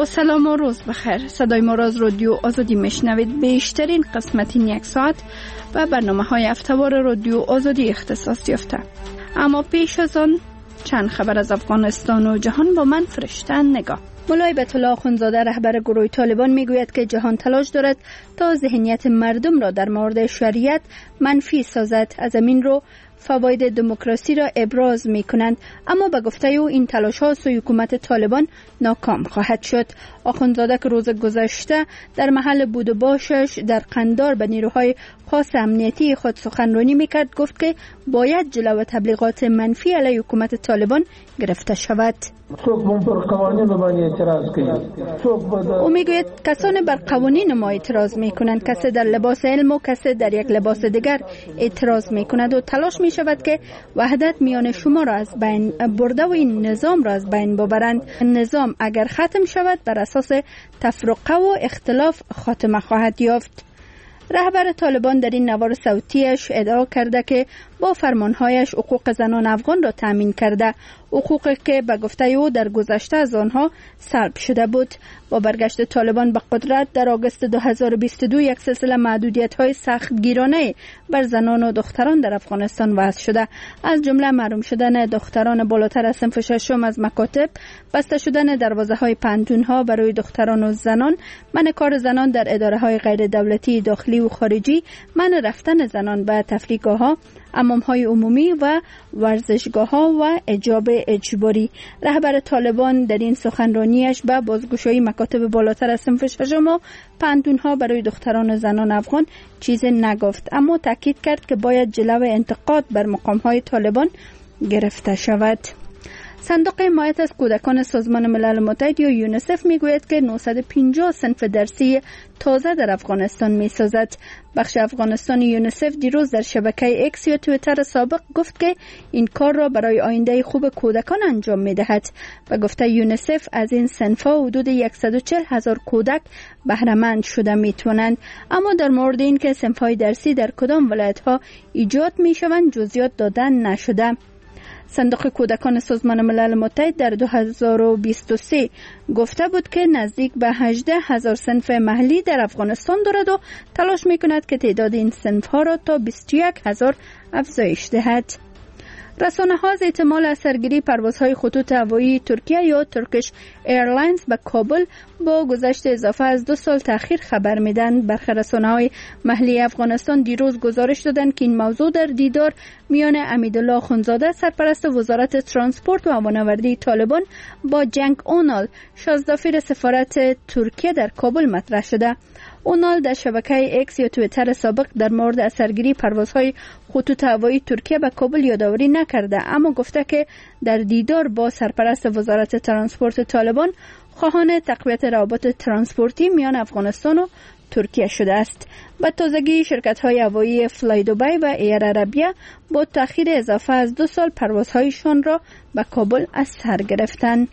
سلام و روز بخیر. صدای ما را از رادیو آزادی میشنوید. بیشترین قسمت این یک ساعت و برنامه‌های هفته‌وار رادیو آزادی اختصاص یافته. اما پیش از آن چند خبر از افغانستان و جهان با من فرشته نگاه. مولای بیت الله اخوندزاده رهبر گروه طالبان میگوید که جهان تلاش دارد تا ذهنیت مردم را در مورد شریعت منفی سازد. از همین رو فواید دموکراسی را ابراز می کنند، اما به گفته او این تلاش ها سوی حکومت طالبان ناکام خواهد شد. آخوندزاده که روز گذشته در محل بود و باشش در قندار به نیروهای خاص امنیتی خود سخنرانی میکرد گفت که باید جلو تبلیغات منفی علیه حکومت طالبان گرفته شود. او میگوید کسانی بر قوانین ما اعتراض میکنند، کسی در لباس علم و کسی در یک لباس دیگر اعتراض میکند و تلاش میشود که وحدت میان شما را از بین برده و این نظام را از بین ببرند. نظام اگر ختم شود بر اساس تفرقه و اختلاف خاتمه خواهد یافت. رهبر طالبان در این نوار صوتیش ادعا کرده که با فرمانهایش حقوق زنان افغان را تامین کرده، حقوقی که به گفته او در گذشته از آنها سلب شده بود. با برگشت طالبان به قدرت در آگوست 2022 یک سلسله محدودیت‌های سختگیرانه بر زنان و دختران در افغانستان وضع شده، از جمله محروم شدن دختران بالاتر از صنف ششم از مکاتب، بسته شدن دروازه‌های پانتون‌ها برای دختران و زنان، منع کار زنان در اداره‌های غیر دولتی داخلی و خارجی، منع رفتن زنان به تفریحگاه‌ها، حمام‌های عمومی و ورزشگاه‌ها و حجاب اجباری. رهبر طالبان در این سخنرانیش به بازگشایی مکاتب بالاتر از صنف ششم و پانتون‌ها برای دختران و زنان افغان چیزی نگفت، اما تاکید کرد که باید جلو انتقاد بر مقام‌های طالبان گرفته شود. صندوق حمایت از کودکان سازمان ملل متحد یا یونیسف میگوید که 950 صنف درسی تازه در افغانستان میسازد. بخش افغانستان یونیسف دیروز در شبکه اکس یا توییتر سابق گفت که این کار را برای آینده خوب کودکان انجام میدهد. به گفته یونیسف از این صنف‌ها حدود 140,000 کودک بهره مند شده میتوانند، اما در مورد این که صنف‌های درسی در کدام ولایت‌ها ایجاد میشوند جزئیات داده نشده. صندوق کودکان سازمان ملل متحد در 2023 گفته بود که نزدیک به 18,000 صنف محلی در افغانستان دارد و تلاش میکند که تعداد این صنف‌ها را تا 21,000 افزایش دهد. رسانه‌ها از احتمال از سرگیری پروازهای خطوط هوایی ترکیه یا ترکیش ایرلاینز به کابل با گذشت اضافه از 2 سال تأخیر خبر میدن. برخی رسانه‌های محلی افغانستان دیروز گزارش دادند که این موضوع در دیدار میان امیدالله اخوندزاده سرپرست وزارت ترانسپورت و هوانوردی طالبان با جنگ اونال شازدافیر سفارت ترکیه در کابل مطرح شده. اونال در شبکه اکس یا توییتر سابق در مورد اثرگیری پروازهای خطوط هوایی ترکیه به کابل یادآوری نکرده، اما گفته که در دیدار با سرپرست وزارت ترانسپورت طالبان خواهان تقویت روابط ترانسپورتی میان افغانستان و ترکیه شده است. به تازگی شرکت‌های هوایی فلای دبی و ایر عربیه با تأخیر اضافه از 2 سال پروازهایشان را به کابل از سر گرفتند.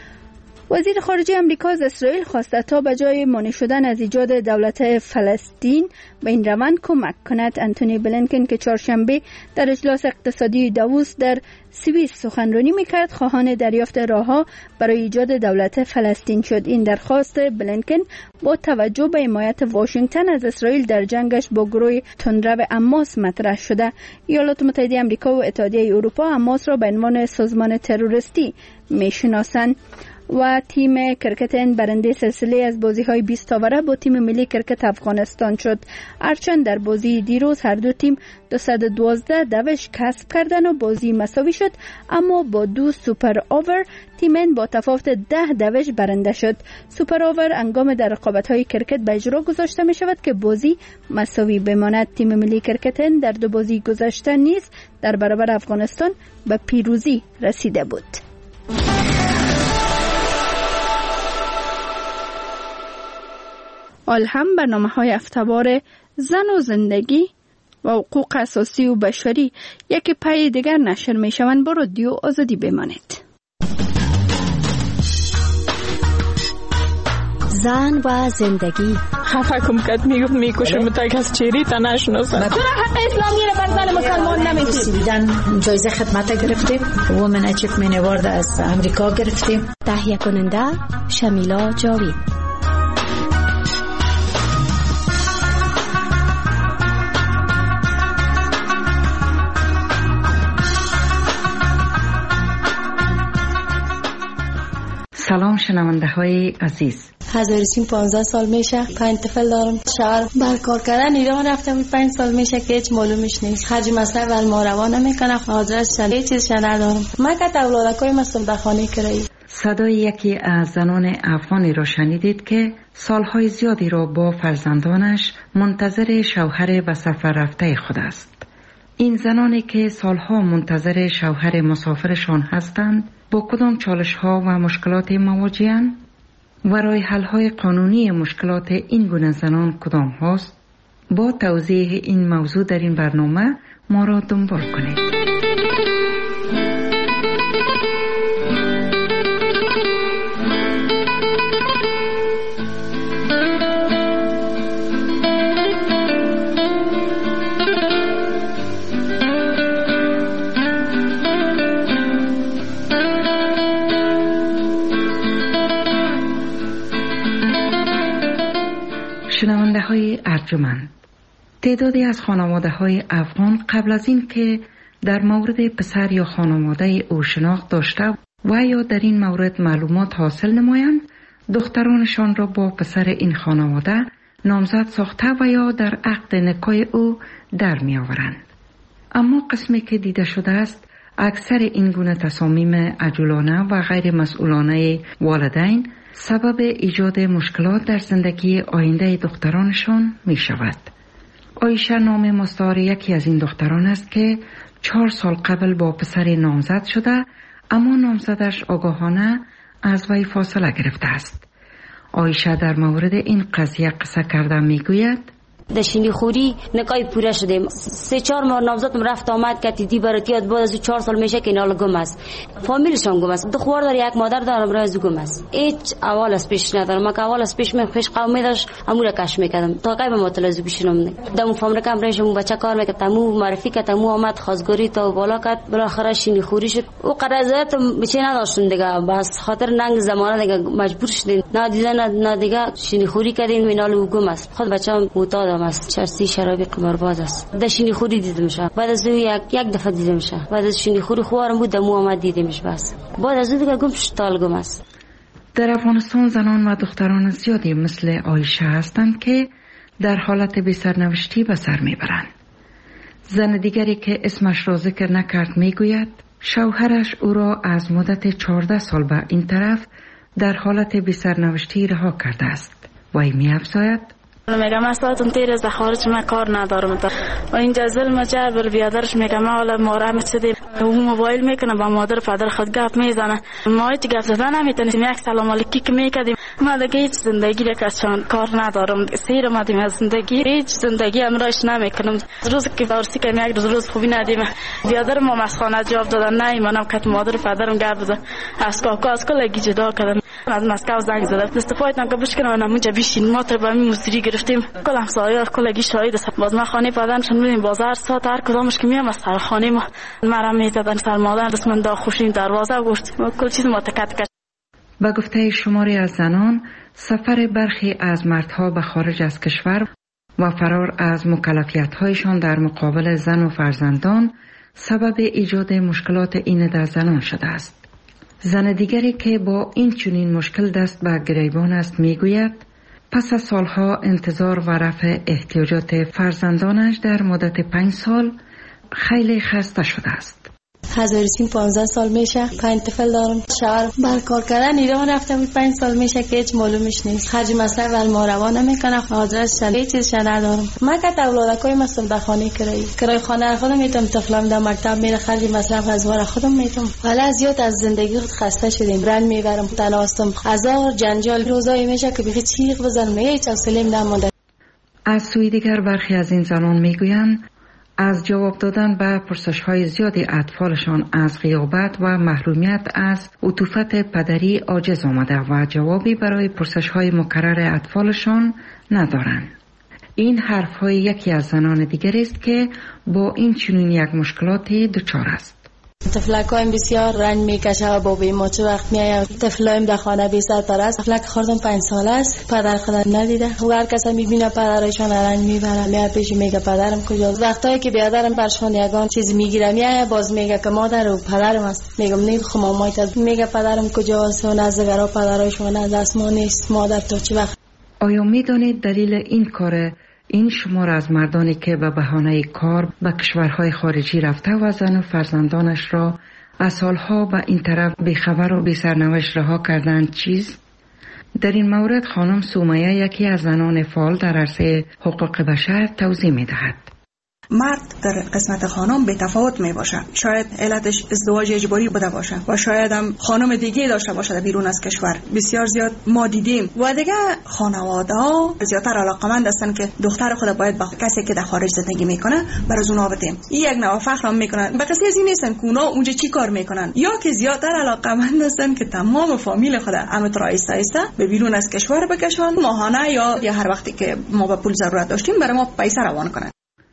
وزیر خارجه امریکا از اسرائیل خواسته تا به جای مانع شدن از ایجاد دولت فلسطین به این روند کمک کند. انتونی بلینکن که چهارشنبه در اجلاس اقتصادی داووس در سوئیس سخنرانی میکرد خواهان دریافت راهها برای ایجاد دولت فلسطین شد. این درخواست بلینکن با توجه به حمایت واشنگتن از اسرائیل در جنگش با گروه تندرو حماس مطرح شده. ایالات متحده آمریکا و اتحادیه اروپا حماس را به عنوان سازمان تروریستی میشناسند. و تیم کرکت هند برنده سلسله از بازی‌های 20 تاوره با تیم ملی کرکت افغانستان شد. هرچند در بازی دیروز هر دو تیم 212 دوش کسب کردن و بازی مساوی شد، اما با 2 سوپر اوور تیم هند با تفاوت 10 دوش برنده شد. سوپر اوور هنگام در رقابت‌های کرکت به اجرا گذاشته می شود که بازی مساوی بماند. تیم ملی کرکت هند در 2 بازی گذشته نیز در برابر افغانستان به پیروزی رسیده بود. حال هم برنامه‌های هفته‌وار زن و زندگی و حقوق اساسی و بشری یک پای دیگر نشر می‌شوند. با رادیو آزادی بمانید. زن و زندگی، خفه کم کرد، میگفت میکشم تا کس چهره تا نشناسم. چرا حق اسلامی رو بر زن مسلمان نمیدید؟ جایزه خدمت گرفتیم، وومن اچیومنت اوارد از امریکا گرفتیم. تهیه کننده شمیلا جاوید. سلام شنونده های عزیز. هزارسیم 15 سال میشه، 5 طفل دارم. شهر بر کار کردن ایران رفتم 5 سال میشه که هیچ معلومش نیست. خرج مصرف ول ما روان نمیکنه، آدرس هیچ چیزش ندارم. من که اولادکای مسئول در خانه کرایی. صدای یکی از زنان افغانی را شنیدید که سالهای زیادی را با فرزندانش منتظر شوهر به سفر رفته خود است. این زنانی که سالها منتظر شوهر مسافرشان هستند با کدام چالش‌ها و مشکلات مواجه‌اند و راه حل‌های قانونی مشکلات این گونه زنان کدام هاست؟ با توضیح این موضوع در این برنامه ما را دنبال کنید. شنونده های ارجمند، تعدادی از خانواده های افغان قبل از این که در مورد پسر یا خانواده او شناخت داشته و یا در این مورد معلومات حاصل نمایند، دخترانشان را با پسر این خانواده نامزد ساخته و یا در عقد نکاح او در می آورند. اما قسمی که دیده شده است، اکثر این گونه تصامیم عجولانه و غیر مسئولانه والدین سبب ایجاد مشکلات در زندگی آینده دخترانشان می شود. عایشه نام مستعار یکی از این دختران است که 4 سال قبل با پسر نامزد شده، اما نامزدش آگاهانه از وی فاصله گرفته است. عایشه در مورد این قضیه قصه کرده می گوید: دشینی خوری نکای پوره شدیم. 3-4 ماه نامزدم رفت آمد که دیدی براتیات بعد از 4 سال میشه که اینا گم است. فامیلشان گم است. 2 خوار داره، 1 مادر دارم، راز گم است. هیچ اول از پیش ندارم. ما که اول از پیش خوش قومی داشت امور کش میکردم تا کی به متلازم بشینم. دم فامیل کم رنجم بچه کار میکرد، تمو معرفی کرد، تمو آمد خواستگاری تا بالا کرد، بالاخره شینی خوری شد. او قرارداد بچه نداشتن دیگه، بس خاطر ننگ زمانه دیگه مجبور شدیم. نه دیدن نه دیگه شینی خوری کردیم، اینا گم است. خود بچه‌ام معتاد است، چرسی شرابی قمارباز است. دشینی خوری دیدمش. بعد از یک دفعه دیدمش. بعد از شینی خوری خوارم بود، دمو آمد دیدمش. بس بعد از دیگه گم شد، تال گم است. در افغانستان زنان و دختران زیادی مثل عایشه هستند که در حالت بی سرنوشتی به سر میبرند. زن دیگری که اسمش را ذکر نکرد میگوید شوهرش او را از مدت 14 سال به این طرف در حالت بی سرنوشتی رها کرده است. وی می‌افزاید: میگم اصلاتون تیر از خارج من کار ندارم و اینجا ظلم جبر بیادرش میگم حالا مورم شدیم. او موبایل میکنه با مادر پدر خود گپ میزنه، ما هیچ گپ زدن نمیتونیم. یک سلام علیکی که میکردیم. ما دیگه هیچ زندگی لکشان کار ندارم، سیر مادیم از زندگی، هیچ زندگی امرایش نمیکنم. روز که فارسی که یک روز خوبی ندیم. بیادر ما مسخانه جواب دادن نه منم که مادر پدرم گپ زد از کاکا از کلگی جدا کردن. از مسکو زنگ زدم استفاده نکنم کنم اونجا بشین. ما تو با موسیقی گرفتیم، کل همسایه‌ها کلگی شاهد است. باز ما خانه پدرمشون میریم بازار، ساعت هر کدامش که میام از سر خانه ما مرا میزدن، سر مادر دست من داخوشیم دروازه گفت ما کل چیز متکت کرد. با گفته شماری از زنان، سفر برخی از مردها به خارج از کشور و فرار از مکلفیت‌هایشان در مقابل زن و فرزندان سبب ایجاد مشکلات این در زنان شده است. زن دیگری که با این چنین مشکل دست به گریبان است میگوید پس از سالها انتظار و رفع احتیاجات فرزندانش در مدت 5 سال خیلی خسته شده است. هزارسیم 15 سال میشه، 5 طفل دارم. شهر بر کار کردن ایران رفتم 5 سال میشه که هیچ معلومش نیست. خرج مصرف ول ما روان نمیکنه، آدرس هیچ چیزش ندارم. من که اولادکای مسئول در خانه کرای خانه خودم میتونم، طفلم در مکتب میره، خرج مصرف از وار خودم میتونم. حالا زیاد از زندگی خود خسته شدیم، رنج میبرم، تنها هستم. هزار جنجال روزایی میشه که بخی چیغ بزنم، هیچ حوصله‌ام نمونده. از سوی دیگر برخی از این زنان میگویند از جواب دادن به پرسش‌های زیادی اطفالشان از غیابت و محرومیت از عطوفت پدری عاجز آمده و جوابی برای پرسش‌های مکرر اطفالشان ندارند. این حرف‌های یکی از زنان دیگری است که با این چنین یک مشکلاتی دچار است. طفلکایم بسیار رنج میکشه و بابی ما چه وقت میایم طفلایم در خانه بی سرپرست است. طفلک خوردم 5 ساله است، پدر خودم ندیده و هر کس میبینه پدرشان رنج میبره میاد پیش میگه پدرم کجاست. وقتایی که بیادرم برشان یگان چیز میگیره میایه باز میگه که مادر و پدرم است. میگم نه خب مامایت میگه پدرم کجاست و نزدگرا پدرشون از دست ما نیست. مادر تو چه وقت؟ آیا میدانید دلیل این کار این شمار از مردانی که به بهانه کار به کشورهای خارجی رفته و زن و فرزندانش را از سالها به این طرف بیخبر و بی سرنوشت رها کردند چیست؟ در این مورد خانم سومیه یکی از زنان فعال در عرصه حقوق بشر توضیح می‌دهد. مرد در قسمت خانم به تفاوت می باشه. شاید علتش ازدواج اجباری بوده باشه و شاید هم خانم دیگه داشته باشه در بیرون از کشور. بسیار زیاد ما دیدیم و دیگه خانواده ها زیادتر علاقمند هستن که دختر خود باید با کسی که در خارج زندگی میکنه برای اونها بدیم. این یک نوع فخر هم میکنن. به کسی ازی نیستن که اونا اونجا چی کار میکنن یا که زیادتر علاقمند هستن که تمام فامیل خود امت رایسته است به بیرون از کشور بکشن ماهانه یا هر وقتی که ما به پول ضرورت داشتیم برای ما پیسه روان کنن.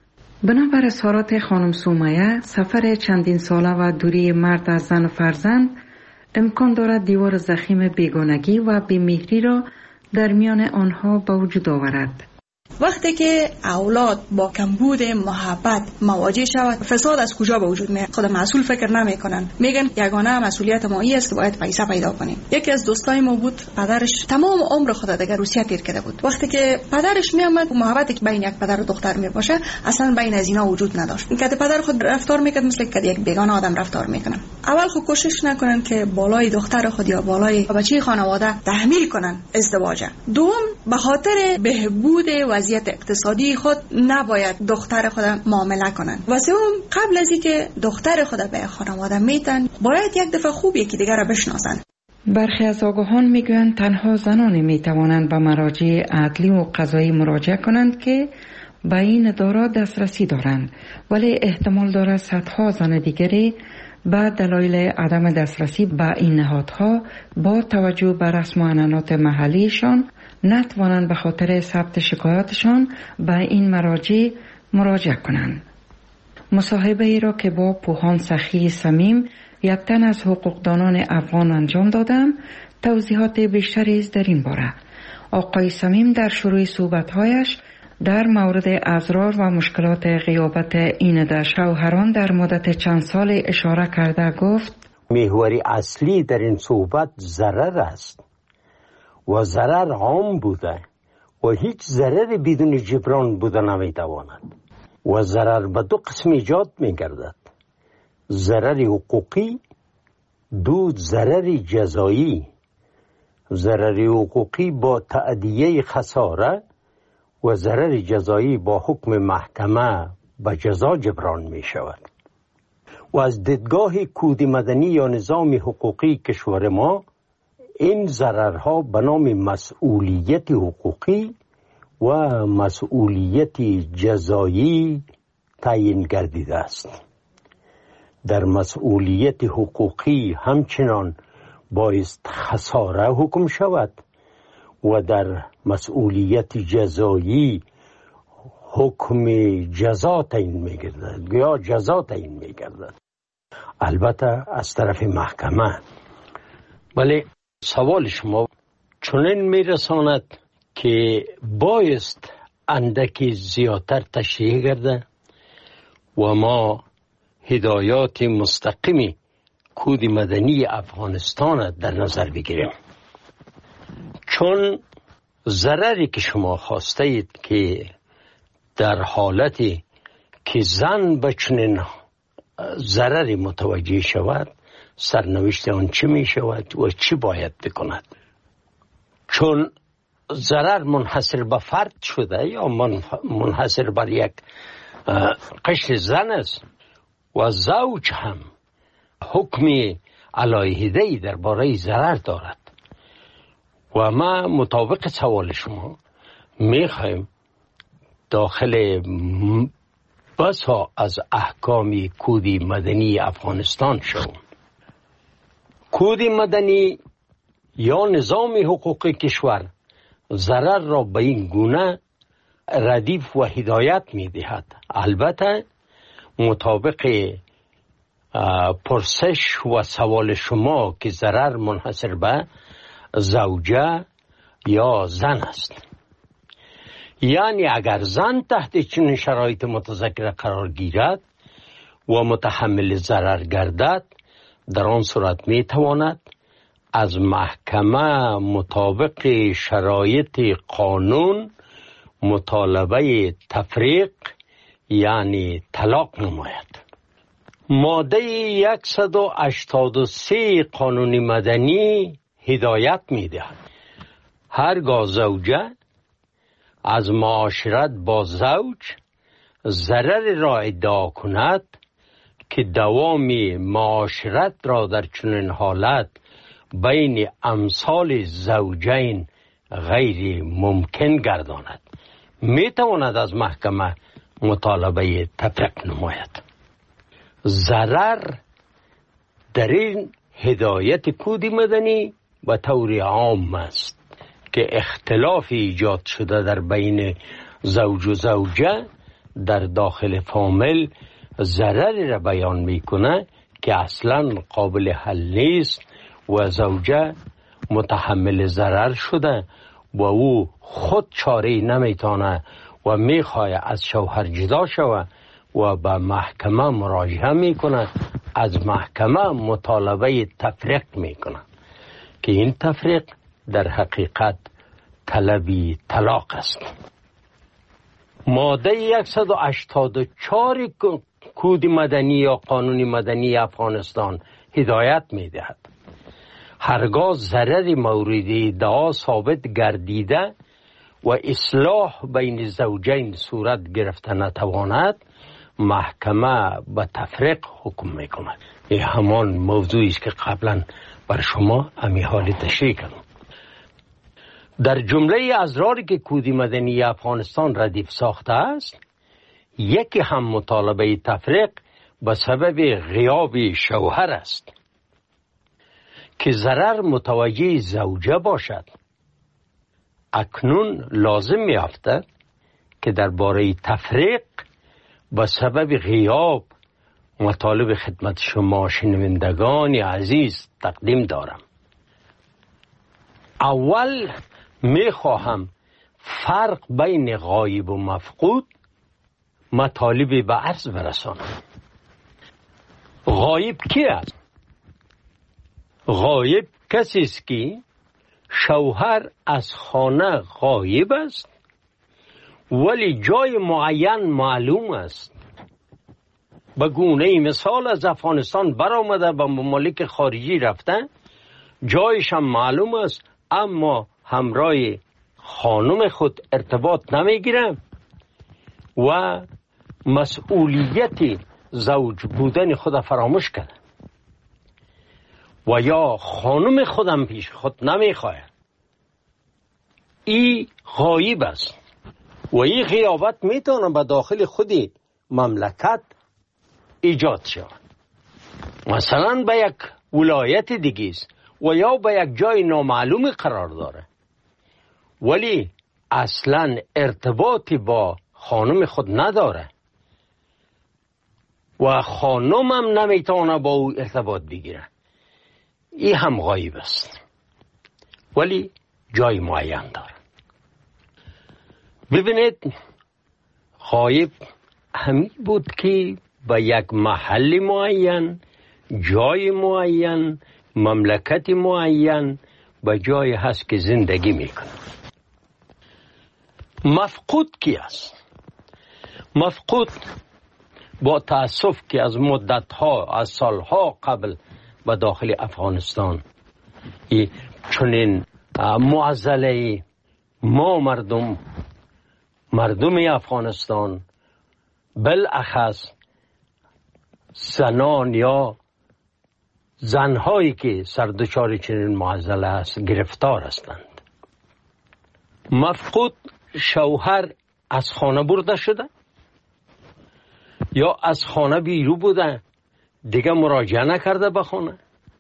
بنابر اظهارات خانم سومیه، سفر چندین ساله و دوری مرد از زن و فرزند امکان دارد دیوار ضخیم بیگانگی و بی‌مهری را در میان آنها به وجود آورد. وقتی که اولاد با کمبود محبت مواجه شود فساد از کجا به وجود میاد؟ خود مسئول فکر نمیکنن، میگن یگانه مسئولیت ما این است که باید پیسه پیدا کنیم. یکی از دوستای ما بود پدرش تمام عمر خود دیگه روسیه تیر کرده بود. وقتی که پدرش میامد محبتی که بین یک پدر و دختر میباشه اصلا بین از اینا وجود نداشت. این که پدر خود رفتار میکرد مثل که یک بیگانه آدم رفتار میکنن. اول خود کوشش نکنن که بالای دختر خود یا بالای بچه خانواده تحمیل کنن ازدواج. دوم به خاطر بهبود وضعیت اقتصادی خود نباید دختر خود معامله کنن. و سوم قبل از اینکه دختر خود به خانواده میتن باید یک دفعه خوب یکی دیگر را بشناسن. برخی از آگاهان میگویند تنها زنانی میتوانند به مراجع عدلی و قضایی مراجعه کنند که به این اداره دسترسی دارند، ولی احتمال دارد صدها زن دیگری به دلایل عدم دسترسی به این نهادها با توجه به رسم و عنعنات محلیشان نتوانند به خاطر ثبت شکایاتشان به این مراجع مراجعه کنند. مصاحبه ای را که با پوهان سخی صمیم یک تن از حقوقدانان افغان انجام دادم توضیحات بیشتری است در این باره. آقای صمیم در شروع صحبت‌هایش در مورد اضرار و مشکلات غیابت این در شوهران در مدت چند سال اشاره کرده گفت محور اصلی در این صحبت ضرر است و ضرر عام بوده و هیچ ضرر بدون جبران بوده نمیتواند و ضرر به دو قسم ایجاد میگردد: ضرر حقوقی، دو ضرر جزایی. ضرر حقوقی با تأدیه خساره و ضرر جزایی با حکم محکمه به جزا جبران می شود. و از دیدگاه کود مدنی یا نظام حقوقی کشور ما این ضررها به نام مسئولیت حقوقی و مسئولیت جزایی تعیین گردیده است. در مسئولیت حقوقی همچنان بایست خساره حکم شود و در مسئولیت جزایی حکم جزا تعیین می‌گردد یا جزا تعیین می‌گردد، البته از طرف محکمه. ولی سوال شما چنین میرساند که بایست اندکی زیادتر تشریح گرده و ما هدایات مستقیمی کود مدنی افغانستان در نظر بگیریم، چون ضرری که شما خواسته اید که در حالتی که زن به چنین ضرری متوجه شود سرنوشت آن چی می شود و چی باید بکند. چون ضرر منحصر به فرد شده یا منحصر بر یک قشر زن است و زوج هم حکم علیحده‌ای درباره ضرر دارد و ما مطابق سوال شما میخوایم داخل بسا از احکام کود مدنی افغانستان شد. کود مدنی یا نظام حقوقی کشور ضرر را به این گونه ردیف و هدایت می دهد. البته مطابق پرسش و سوال شما که ضرر منحصر به زوجه یا زن است، یعنی اگر زن تحت چنین شرایط متذکره قرار گیرد و متحمل ضرر گردد، در آن صورت می تواند از محکمه مطابق شرایط قانون مطالبه تفریق یعنی طلاق نماید. ماده 183 قانون مدنی هدایت می دهد هرگاه زوجه از معاشرت با زوج ضرر را ادعا کند که دوام معاشرت را در چنین حالت بین امثال زوجین غیر ممکن گرداند، می تواند از محکمه مطالبه تفریق نماید. ضرر در این هدایت کود مدنی به طور عام است که اختلاف ایجاد شده در بین زوج و زوجه در داخل فامیل ضرری را بیان میکنه که اصلا قابل حل نیست و زوجه متحمل ضرر شده و او خود چاره نمیتونه و میخواه از شوهر جدا شود و به محکمه مراجعه میکنه، از محکمه مطالبه تفریق میکنه که این تفریق در حقیقت طلبی طلاق است. ماده 184 کود مدنی یا قانون مدنی افغانستان هدایت میدهد هرگاه ضرر مورد ادعا ثابت گردیده و اصلاح بین زوجین صورت گرفته نتواند، محکمه به تفریق حکم میکند. این همان موضوعی است که قبلا بر شما امی حال تشریح کردم. در جمله ازراری که کود مدنی افغانستان ردیف ساخته است، یکی هم مطالبه تفریق به سبب غیاب شوهر است که ضرر متوجه زوجه باشد. اکنون لازم می‌افتد که درباره تفریق به سبب غیاب مطالب خدمت شما شنوندگان عزیز تقدیم دارم. اول میخواهم فرق بین غایب و مفقود مطالبی به عرض برسانم. غایب کی است؟ غایب کسی است که شوهر از خانه غایب است ولی جای معین معلوم است. به گونه مثال از افغانستان برآمده به ممالک خارجی رفته، جایش هم معلوم است اما همراه خانم خود ارتباط نمیگیره و مسئولیت زوج بودن خود فراموش کرده و یا خانم خودم پیش خود نمیخواه. این غایب است و این غیابت میتونه به داخل خودی مملکت ایجاد شود، مثلا به یک ولایت دیگه است و یا به یک جای نامعلوم قرار داره ولی اصلا ارتباطی با خانم خود نداره و خانم هم نمیتونه با او ارتباط بگیره. این هم غایب است ولی جای معین داره. ببینید، غایب همین بود که به یک محل معین، جای معین، مملکت معین به جای هست که زندگی میکنه. مفقود کی است؟ مفقود با تأسف که از مدتها، از سالها قبل به داخل افغانستان چنین معضله ما مردم افغانستان بالاخص زنان یا زنهایی که سردچار چنین معضله است گرفتار هستند. مفقود شوهر از خانه برده شده یا از خانه بیرون بوده دیگه مراجعه نکرده به خانه.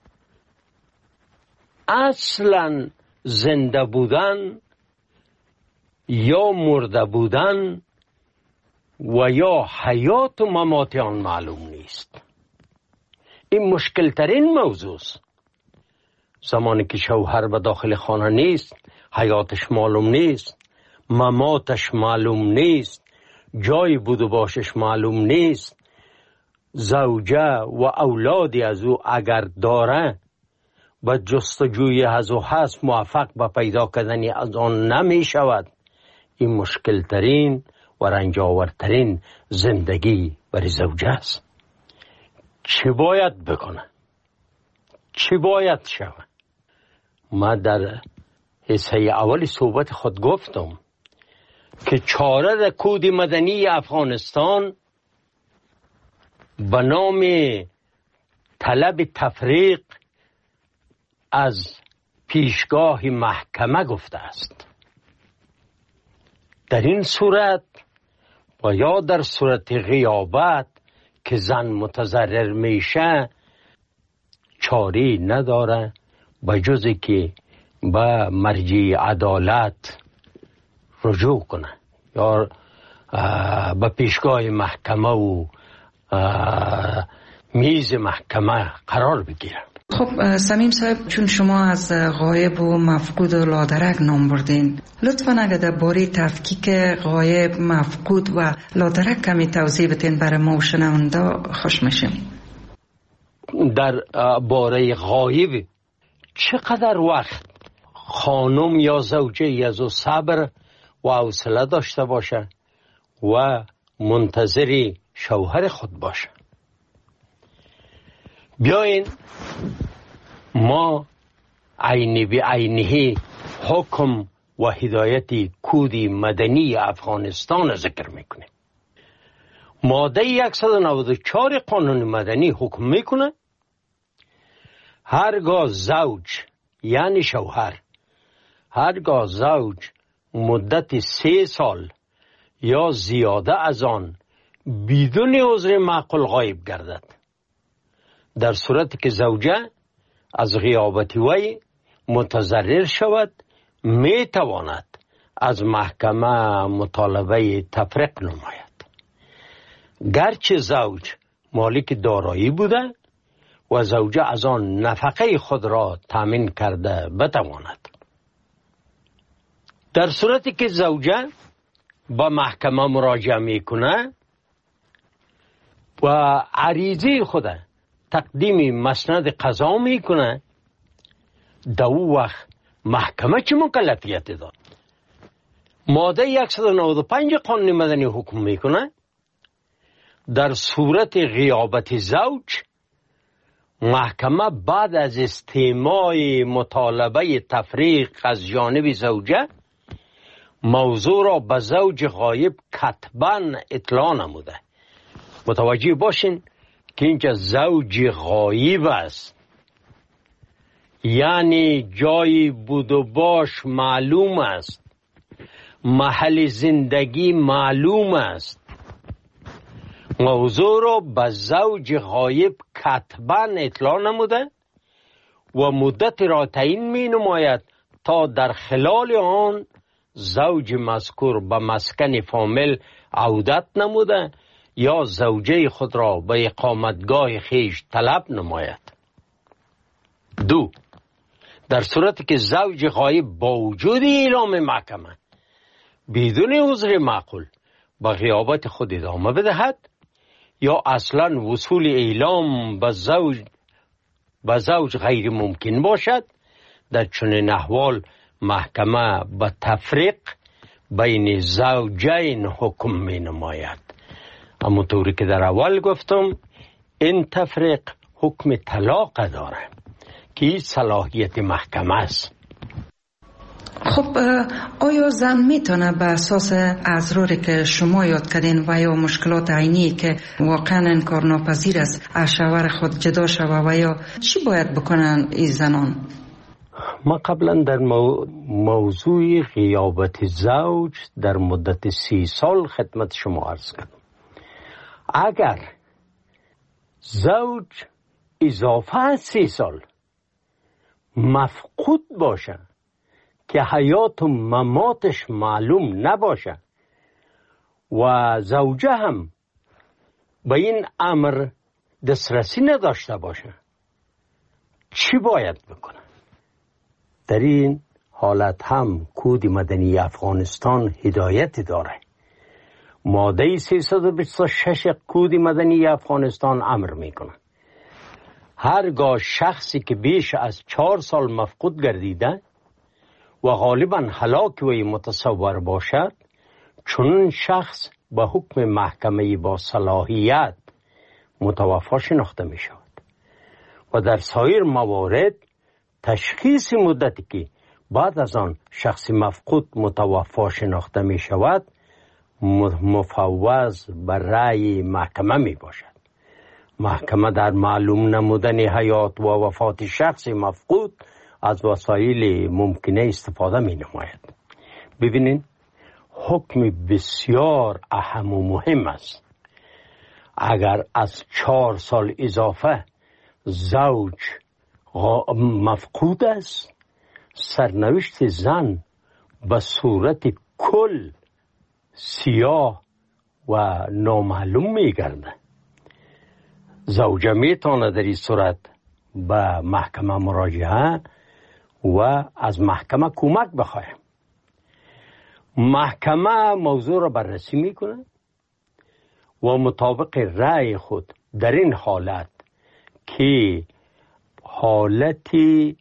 اصلا زنده بودن یا مرده بودن و یا حیات و ممات آن معلوم نیست. این مشکل ترین موضوع است. زمانی که شوهر به داخل خانه نیست، حیاتش معلوم نیست، مماتش معلوم نیست، جای بود و باشش معلوم نیست، زوجه و اولادی از او اگر داره و جستجوی از او هست موفق به پیدا کردن از آن نمی شود. این مشکل ترین و رنجاورترین زندگی برای زوجه است. چی باید بکنه؟ چی باید شود؟ ما در حصه اول صحبت خود گفتم که چاره در کود مدنی افغانستان به نام طلب تفریق از پیشگاه محکمه گفته است. در این صورت و یا در صورت غیابت که زن متضرر میشه چاری نداره به جزی که به مرجع عدالت رجوع کنه یا به پیشگاه محکمه و میز محکمه قرار بگیره. خب صمیم صاحب، چون شما از غایب و مفقود و لادرک نام بردین، لطفاً اگر در باره تفکیک غایب، مفقود و لادرک کمی توضیح بدین برای ما و شنونده خوش میشیم. در باره غایب چقدر وقت خانم یا زوجه از او صبر و حوصله داشته باشه و منتظر شوهر خود باشه. بیاین ما عینی به عینی حکم و هدایت کود مدنی افغانستان ذکر میکنه. ماده 194 قانون مدنی حکم میکنه هرگاه زوج یعنی شوهر، هرگاه زوج مدت 3 سال یا زیاده از آن بدون عذر معقول غایب گردد، در صورتی که زوجه از غیابت وی متضرر شود می تواند از محکمه مطالبه تفریق نماید، گرچه زوج مالک دارایی بوده و زوجه از آن نفقه خود را تامین کرده بتواند. در صورتی که زوجه با محکمه مراجعه میکنه و عریضه خود تقدیم مسند قضا میکنه، در او وقت محکمه چه مکلفیت داد؟ ماده 195 قانون مدنی حکم میکنه در صورت غیابت زوج محکمه بعد از استماع مطالبه تفریق از جانب زوجه موضوع را به زوج غایب کتباً اطلاع نموده. متوجه باشین که اینجا زوج غایب است، یعنی جای بود و باش معلوم است، محل زندگی معلوم است. موضوع را به زوج غایب کتباً اطلاع نموده و مدت را تعیین می نماید تا در خلال آن زوج مذکور به مسکن فامیل عودت نموده یا زوجه خود را به اقامتگاه خیش طلب نماید. 2. در صورتی که زوج غایب با وجود اعلام محکمه بدون عذر معقول به غیابت خود ادامه بدهد یا اصلا وصول اعلام به زوج غیر ممکن باشد، در چنین احوال محکمه به تفریق بین زوجین حکم می نماید. همونطوری که در اول گفتم این تفریق حکم طلاق داره که صلاحیت محکمه است. خب آیا زن میتونه به اساس اضراری که شما یاد کردین و یا مشکلات عینی که واقعا انکارناپذیر است از شوهر خود جدا شوه و یا چی باید بکنن این زنان؟ ما قبلا در موضوع غیابت زوج در مدت 30 سال خدمت شما عرض کردم. اگر زوج اضافه 3 سال مفقود باشه که حیات و مماتش معلوم نباشه و زوجه هم به این امر دسترسی نداشته باشه، چی باید بکنه؟ در این حالت هم کود مدنی افغانستان هدایت داره. ماده 326 کود مدنی افغانستان امر میکنه هرگاه شخصی که بیش از 4 سال مفقود گردیده و غالبا هلاک وی متصور باشد، چون شخص به حکم محکمه با صلاحیت متوفی شناخته می شود و در سایر موارد تشخیص مدتی که بعد از آن شخص مفقود متوفی شناخته می شود مفوض بر رأی محکمه می باشد. محکمه در معلوم نمودن حیات و وفات شخص مفقود از وسایل ممکنه استفاده می نماید. ببینید حکم بسیار اهم و مهم است. اگر از 4 سال اضافه زوج مفقود است، سرنوشت زن به صورت کل سیاه و نامعلوم می گرده. زوجه می تانه در این صورت به محکمه مراجعه و از محکمه کمک بخواه. محکمه موضوع را بررسی میکنه و مطابق رأی خود در این حالت که حالتی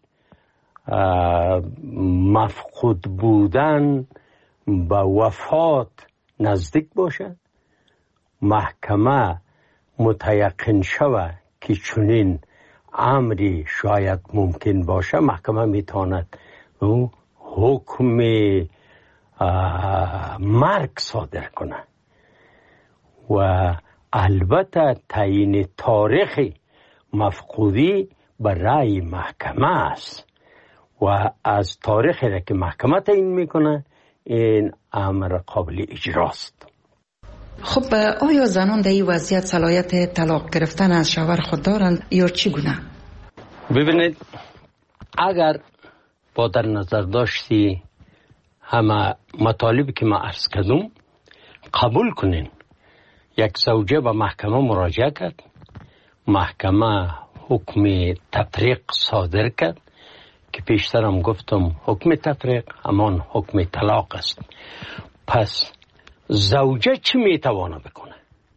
مفقود بودن به وفات نزدیک باشد، محکمه متیقن شود که چنین امری شاید ممکن باشه، محکمه میتواند حکم مرگ صادر کنه و البته تعیین تاریخ مفقودی به رأی محکمه است و از تاریخی را که محکمه تعیین میکنه این امر قابل اجراست. خب آیا زنان در این وضعیت صلاحیت طلاق گرفتن از شوهر خود دارند یا چگونه؟ ببینید اگر با در نظر داشتی همه مطالبی که ما عرض کردم قبول کنین، یک زوجه به محکمه مراجعه کرد، محکمه حکم تفریق صادر کرد که پیشترم گفتم حکم تفریق همان حکم طلاق است. پس زوجه چی میتوانه بکنه؟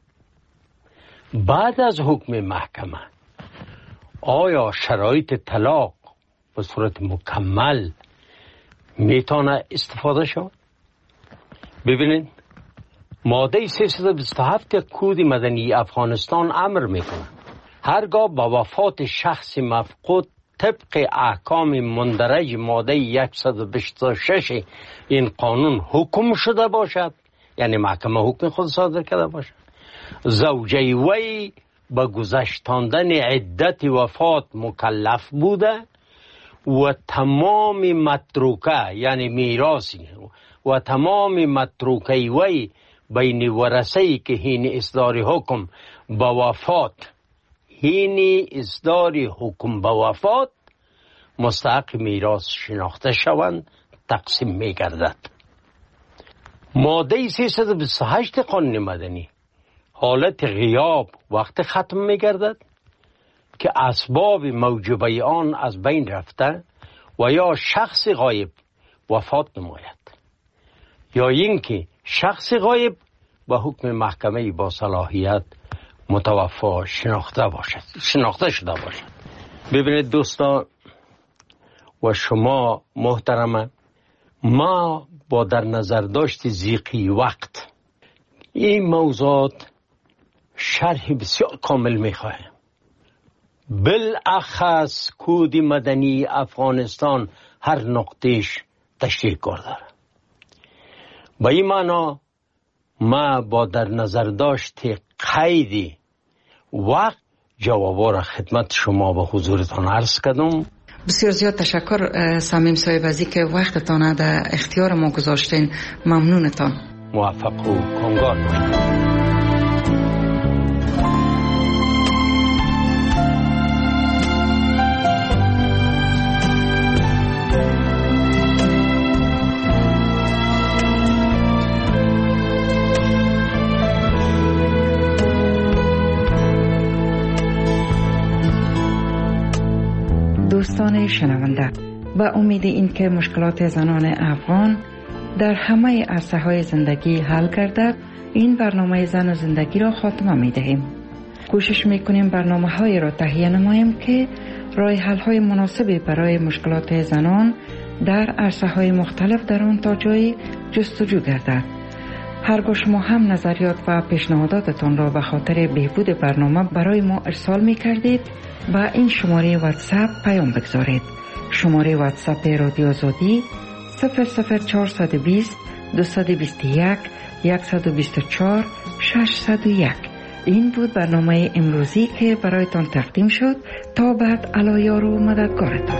بعد از حکم محکمه آیا شرایط طلاق به صورت مکمل میتونه استفاده شد؟ ببینید ماده 327 کود مدنی افغانستان امر میکنه هرگاه با وفات شخص مفقود طبق احکام مندرج ماده 126 این قانون حکم شده باشد، یعنی محکمه حکم خود صادر کرده باشد، زوجه وی به گذشتاندن عدت وفات مکلف بوده و تمام متروکه یعنی میراثی و تمام متروکه وی بین ورثه‌ای که هین اصدار حکم به وفات مستحق میراث شناخته شوند تقسیم می گردد. ماده 328 قانون مدنی حالت غیاب وقت ختم می گردد که اسباب موجبه آن از بین رفته و یا شخص غایب وفات نماید یا اینکه شخص غایب به حکم محکمه با صلاحیت متوفی شناخته شده باشد. ببینید دوستان و شما محترمه، ما با در نظر داشت ضیقی وقت این موضوعات شرح بسیار کامل میخواهیم. بالاخص کود مدنی افغانستان هر نقطهش تشریح کرده. با این معنا ما با در نظر داشت قید وقت جوابا را خدمت شما به حضورتان عرض کردم. بسیار زیاد تشکر صمیم صاحب از اینکه وقتتان در اختیار ما گذاشتین. ممنونتان. موفق و کامگار باشید. دوستان شنونده، و امید این که مشکلات زنان افغان در همه عرصه‌های زندگی حل گردد، این برنامه زن و زندگی را خاتمه می‌دهیم. کوشش می‌کنیم برنامه‌هایی را تهیه نماییم که راه حل‌های مناسبی برای مشکلات زنان در عرصه‌های مختلف در آن تا جایی جستجو گردد. هرگاه شما هم نظریات و پیشنهاداتتان را به خاطر بهبود برنامه برای ما ارسال می‌کردید و این شماره واتساپ پیام بگذارید. شماره واتساپ رادیو آزادی 00420 221 124 601. این بود برنامه امروزی که برایتان تقدیم شد. تا بعد، علایار و مددگارتان.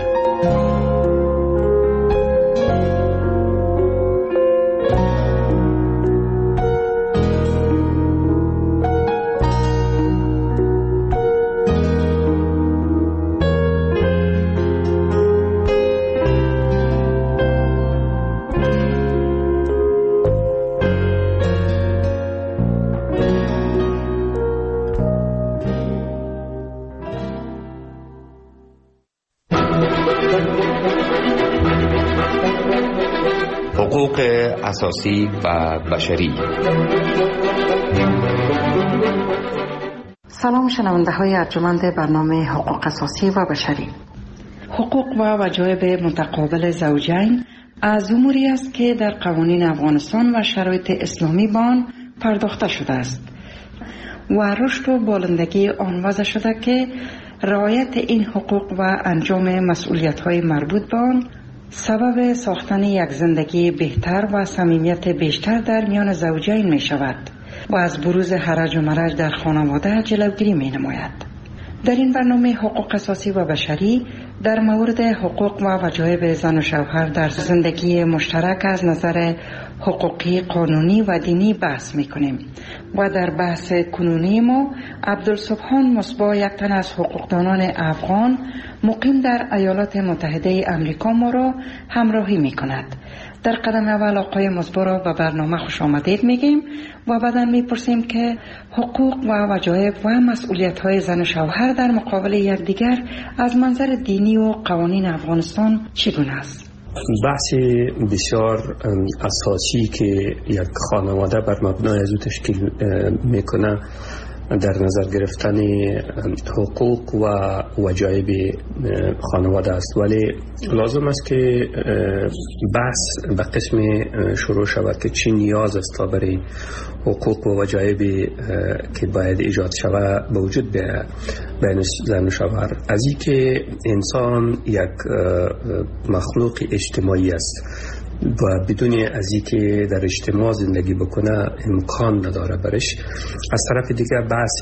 حقوق اساسی و بشری. سلام شنونده های ارجمند برنامه حقوق اساسی و بشری. حقوق و وجایب متقابل زوجین از اموری است که در قوانین افغانستان و شرایط اسلامی به آن پرداخته شده است و رشد و بالندگی آن وضع شده که رعایت این حقوق و انجام مسئولیت‌های مربوط به آن سبب ساختن یک زندگی بهتر و صمیمیت بیشتر در میان زوجین می شود و از بروز هرج و مرج در خانواده جلوگیری می نماید. در این برنامه حقوق اساسی و بشری در مورد حقوق و وجایب زن و شوهر در زندگی مشترک از نظر حقوقی، قانونی و دینی بحث می کنیم و در بحث کنونی ما عبدالسبحان مصباح، یک تن از حقوقدانان افغان مقیم در ایالات متحده امریکا، ما را همراهی می کند. در قدم اول آقای مصباح را به برنامه خوش آمدید میگیم و بعدا میپرسیم که حقوق و وجایب و مسئولیت‌های زن و شوهر در مقابل یکدیگر از منظر دینی و قوانین افغانستان چگونه است؟ بحث بسیار اساسی که یک خانواده بر مبنای از او تشکیل میکنه در نظر گرفتن حقوق و وجایب خانواده است، ولی لازم است که بحث به قسم شروع شود که چی نیاز است تا برای حقوق و وجایب که باید ایجاد شود به وجود بین زن و شوهر. از این که انسان یک مخلوق اجتماعی است و بدون از اینکه در اجتماع زندگی بکنه امکان نداره برش. از طرف دیگر بحث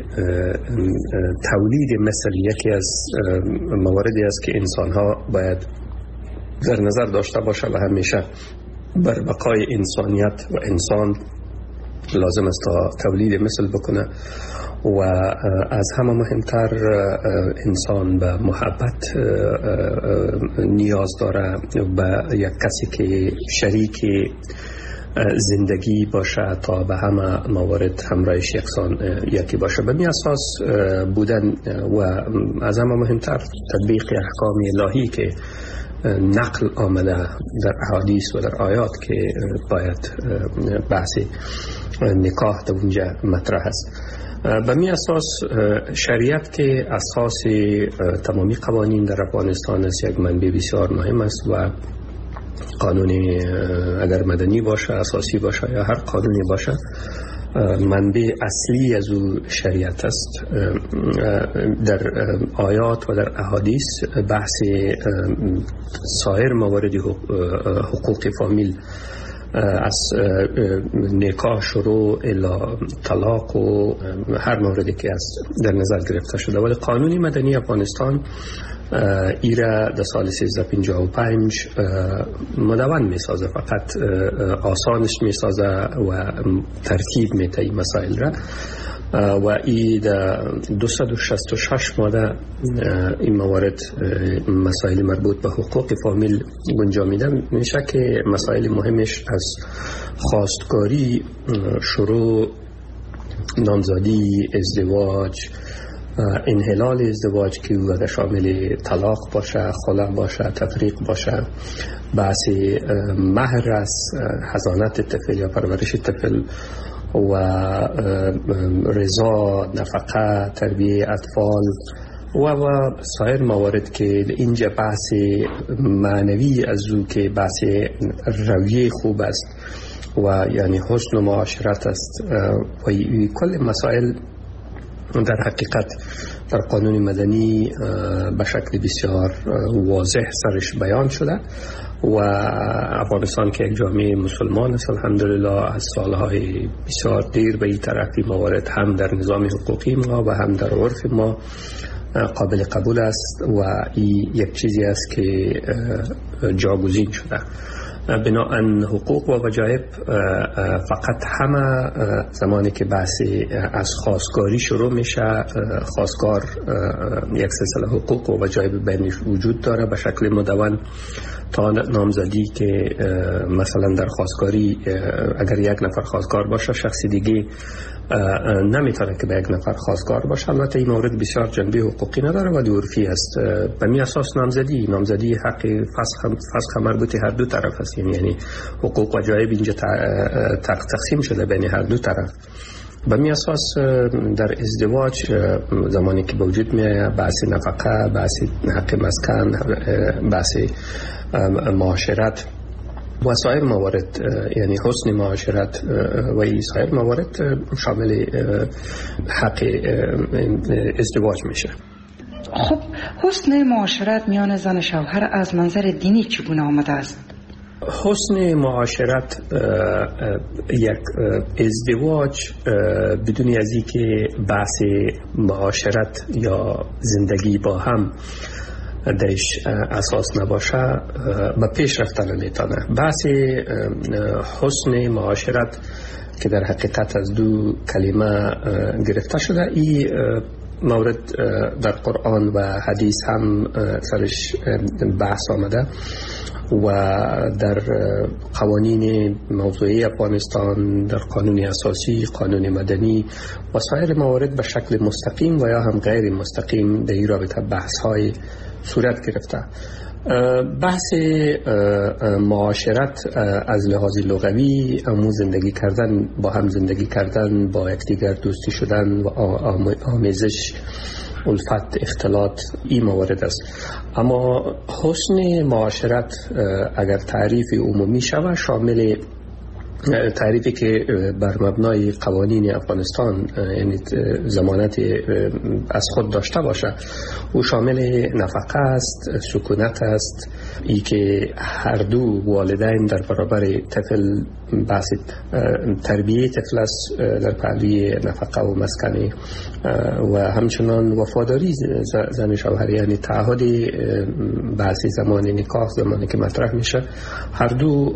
تولید مثل یکی از مواردی است که انسان ها باید در نظر داشته باشه و همیشه بر بقای انسانیت و انسان لازم است تا تولید مثل بکنه و از همه مهمتر انسان به محبت نیاز داره و یک کسی که شریک زندگی باشه تا به همه موارد همراهش یکسان یکی باشه. به می اساس بودن و از همه مهمتر تطبیق احکام الهی که نقل آمده در احادیث و در آیات که باید بحث نکاح در اونجا مطرح است. به می اساس شریعت که اساس تمامی قوانین در افغانستان است یک منبع بسیار مهم است و قانون اگر مدنی باشه، اساسی باشه یا هر قانونی باشه، منبع اصلی از او شریعت است. در آیات و در احادیث بحث سایر موارد حقوق فامیل از نکاح شروع الی طلاق و هر موردی که از در نظر گرفته شده، ولی قانون مدنی افغانستان ایره در سال 1355 مدون می سازه، فقط آسانش می سازه و ترتیب می ته مسائل را و ای در 266 ماده این موارد مسائل مربوط به حقوق فامیل گنجا میده. میشه که مسائل مهمش از خواستگاری، شروع، نامزدی، ازدواج، انحلال ازدواج که او شامل طلاق باشه، خلع باشه، تفریق باشه، بحث مهر است، حضانت طفل یا پرورش طفل و رضا، نفقه، تربیه اطفال و سایر موارد که اینجا بحث معنوی از او که بحث رویه خوب است و یعنی حسن و معاشرت است و کل مسائل در حقیقت در قانون مدنی به شکل بسیار واضح سرش بیان شده و افغانستان که یک جامعه مسلمان است الحمدلله از سالهای بسیار دیر به این طرفی موارد هم در نظام حقوقی ما و هم در عرف ما قابل قبول است و این یک چیزی است که جاگزین شده. بناهن حقوق و وجایب فقط همه زمانی که بحث از خواستگاری شروع میشه، خواستگار یک سلسله حقوق و وجایب بینش وجود داره به شکل مدون تا نامزدی که مثلا در خواستگاری اگر یک نفر خواستگار باشه شخصی دیگه نمیتونه که به یک نفر خواستگار باشه. البته این مورد بسیار جنبه حقوقی نداره ولی عرفی است. به می اساس نامزدی حق فسخ مربوط هر دو طرف است، یعنی حقوق و وجایب اینجا تقسیم شده بین هر دو طرف. به می اساس در ازدواج زمانی که به وجود میاد بحث نفقه، بحث حق مسکن، بحث معاشرت و سایر موارد یعنی حسن معاشرت و این سایر موارد شامل حق ازدواج میشه. خب حسن معاشرت میان زن و شوهر از منظر دینی چگونه آمده است؟ حسن معاشرت یک ازدواج بدون از اینکه بحث معاشرت یا زندگی با هم درش اساس نباشه به پیش رفتن نمیتونه. بحث حسن معاشرت که در حقیقت از دو کلمه گرفته شده، این مورد در قرآن و حدیث هم سرش بحث آمده و در قوانین موضوعی افغانستان، در قانون اساسی، قانون مدنی و سایر موارد به شکل مستقیم و یا هم غیر مستقیم در این رابطه بحث های صورت گرفته. بحث معاشرت از لحاظ لغوی همون زندگی کردن، با هم زندگی کردن، با یکدیگر دوستی شدن و آمیزش، الفت، اختلاط، این موارد است. اما حسن معاشرت اگر تعریف عمومی شود شامل تعریفی که بر مبنای قوانین افغانستان یعنی ضمانت از خود داشته باشه او شامل نفقه است، سکونت است، ای که هر دو والدین در برابر طفل بحث تربیه طفل است در پهلوی نفقه و مسکنی و همچنان وفاداری زن شوهر یعنی تعهد بحث زمان نکاح زمانی که مطرح میشه هر دو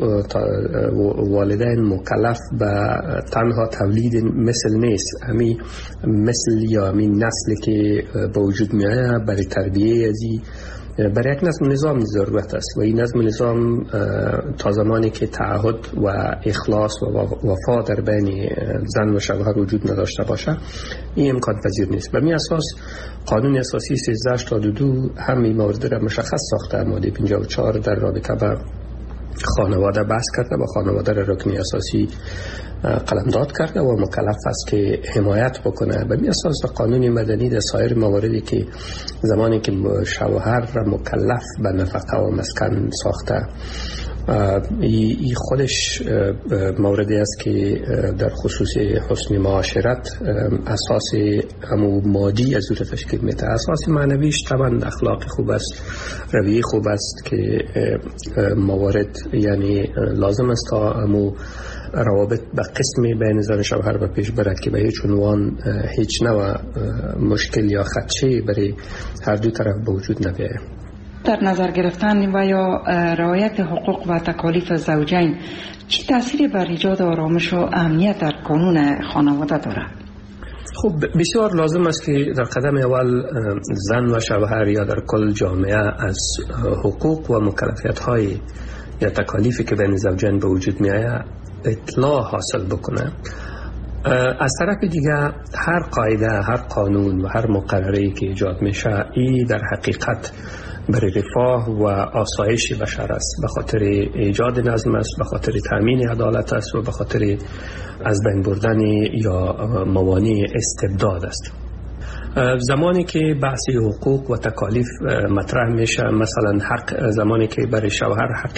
والدین مکلف به تنها تولید مثل نیست، همین مثل یا همین نسلی که به وجود میاد برای تربیه ازی برای یک نظم ضرورت است و این نظام تا زمانی که تعهد و اخلاص و وفا در بین زن و شوهر وجود نداشته باشه این امکان پذیر نیست. به می اساس قانون اساسی 1382 همین مورد را مشخص ساخته. ماده 54 در رابطه با خانواده بحث کرده و خانواده را رکن اساسی قلمداد کرده و مکلف است که حمایت بکنه. به اساس قانون مدنی در سایر مواردی که زمانی که شوهر را مکلف به نفقه و مسکن ساخته این خودش موردی است که در خصوص حسن معاشرت اساس همو مادی از او تشکیل میده. اساس معنویش طبعا اخلاق خوب است، رویه خوب است که موارد یعنی لازم است تا همو روابط به قسمی بین زن و شوهر به پیش برد که به هیچ عنوان هیچ نوع مشکل یا خدشه برای هر دو طرف به وجود نبیاید. در نظر گرفتن و یا رعایت حقوق و تکالیف زوجین چه تأثیری بر ایجاد آرامش و امنیت در قانون خانواده دارد؟ خب بسیار لازم است که در قدم اول زن و شوهر یا در کل جامعه از حقوق و مکلفیت های یا تکالیفی که بین زوجین به وجود می آید اطلاع حاصل بکنه از طرف دیگه هر قاعده، هر قانون و هر مقرری که ایجاد میشه این در حقیقت برای رفاه و آسایش بشر است، به خاطر ایجاد نظم است، به خاطر تامین عدالت است و به خاطر از بین بردن یا موانع استبداد است. زمانی که بحث حقوق و تکالیف مطرح میشه، مثلا حق، زمانی که برای شوهر حق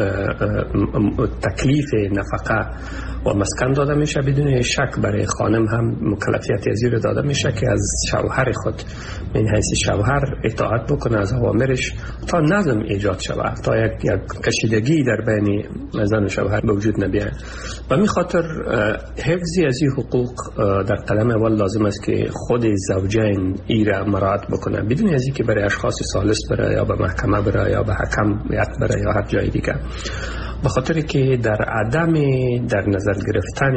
تکلیف نفقه و مسکن داده میشه، بدون شک برای خانم هم مکلفیت زیر داده میشه که از شوهر خود من حیث شوهر اطاعت بکنه از اوامرش تا نظم ایجاد شود، تا یک کشیدگی در بین زن و شوهر به وجود نبیاد. و می خاطر حفظی از این حقوق در قدم اول لازم است که خود زوجین ایره مراعات بکنه، بدون از اینکه برای اشخاص ثالث بره یا به محکمه بره یا به حکم بره یا هر جای دیگه، به خاطر که در عدم در نظر گرفتن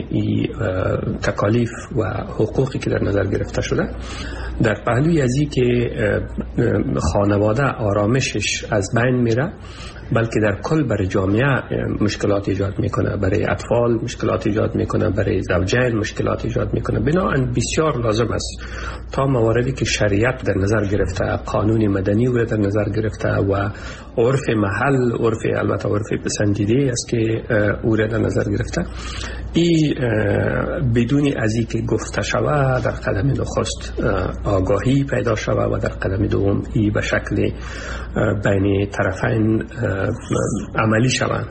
تکالیف و حقوقی که در نظر گرفته شده، در پهلوی از این که خانواده آرامشش از بین میره، بلکه در کل برای جامعه مشکلات ایجاد میکنه، برای اطفال مشکلات ایجاد میکنه، برای زوجین مشکلات ایجاد میکنه. بنابراین بسیار لازم است تا مواردی که شریعت در نظر گرفته، قانون مدنی رو در نظر گرفته و عرف محل، البته عرف پسندیده است که او را در نظر گرفته، این بدون از این که گفته شود در قدم نخست آگاهی پیدا شود و در قدم دوم این به شکل بین طرفین عملی شود،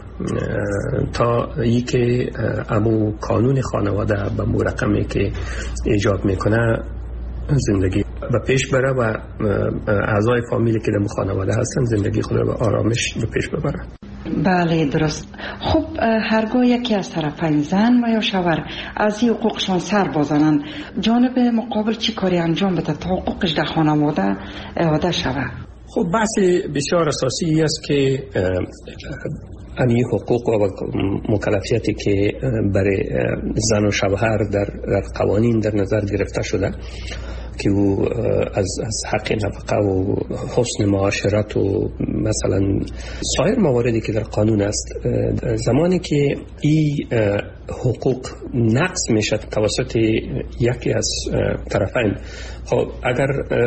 تا ای که امو قانون خانواده به مرقمی که ایجاد میکنه زندگی به پیش بره و اعضای فامیلی که در خانواده هستن زندگی خود به آرامش به پیش ببره. بله درست. خب هرگاه یکی از طرفین زن و یا شوهر از این حقوقشان سر بازنن، جانب مقابل چی کاری انجام بده تا حقوقش در خانواده اعاده شود؟ خب بحث بسیار اساسی است که این حقوق و مکلفیتی که برای زن و شوهر در قوانین در نظر گرفته شده که او از حق نفقه و حسن معاشرت و مثلا سایر مواردی که در قانون است، زمانی که این حقوق نقض میشه توسط یکی از طرفین، خب اگر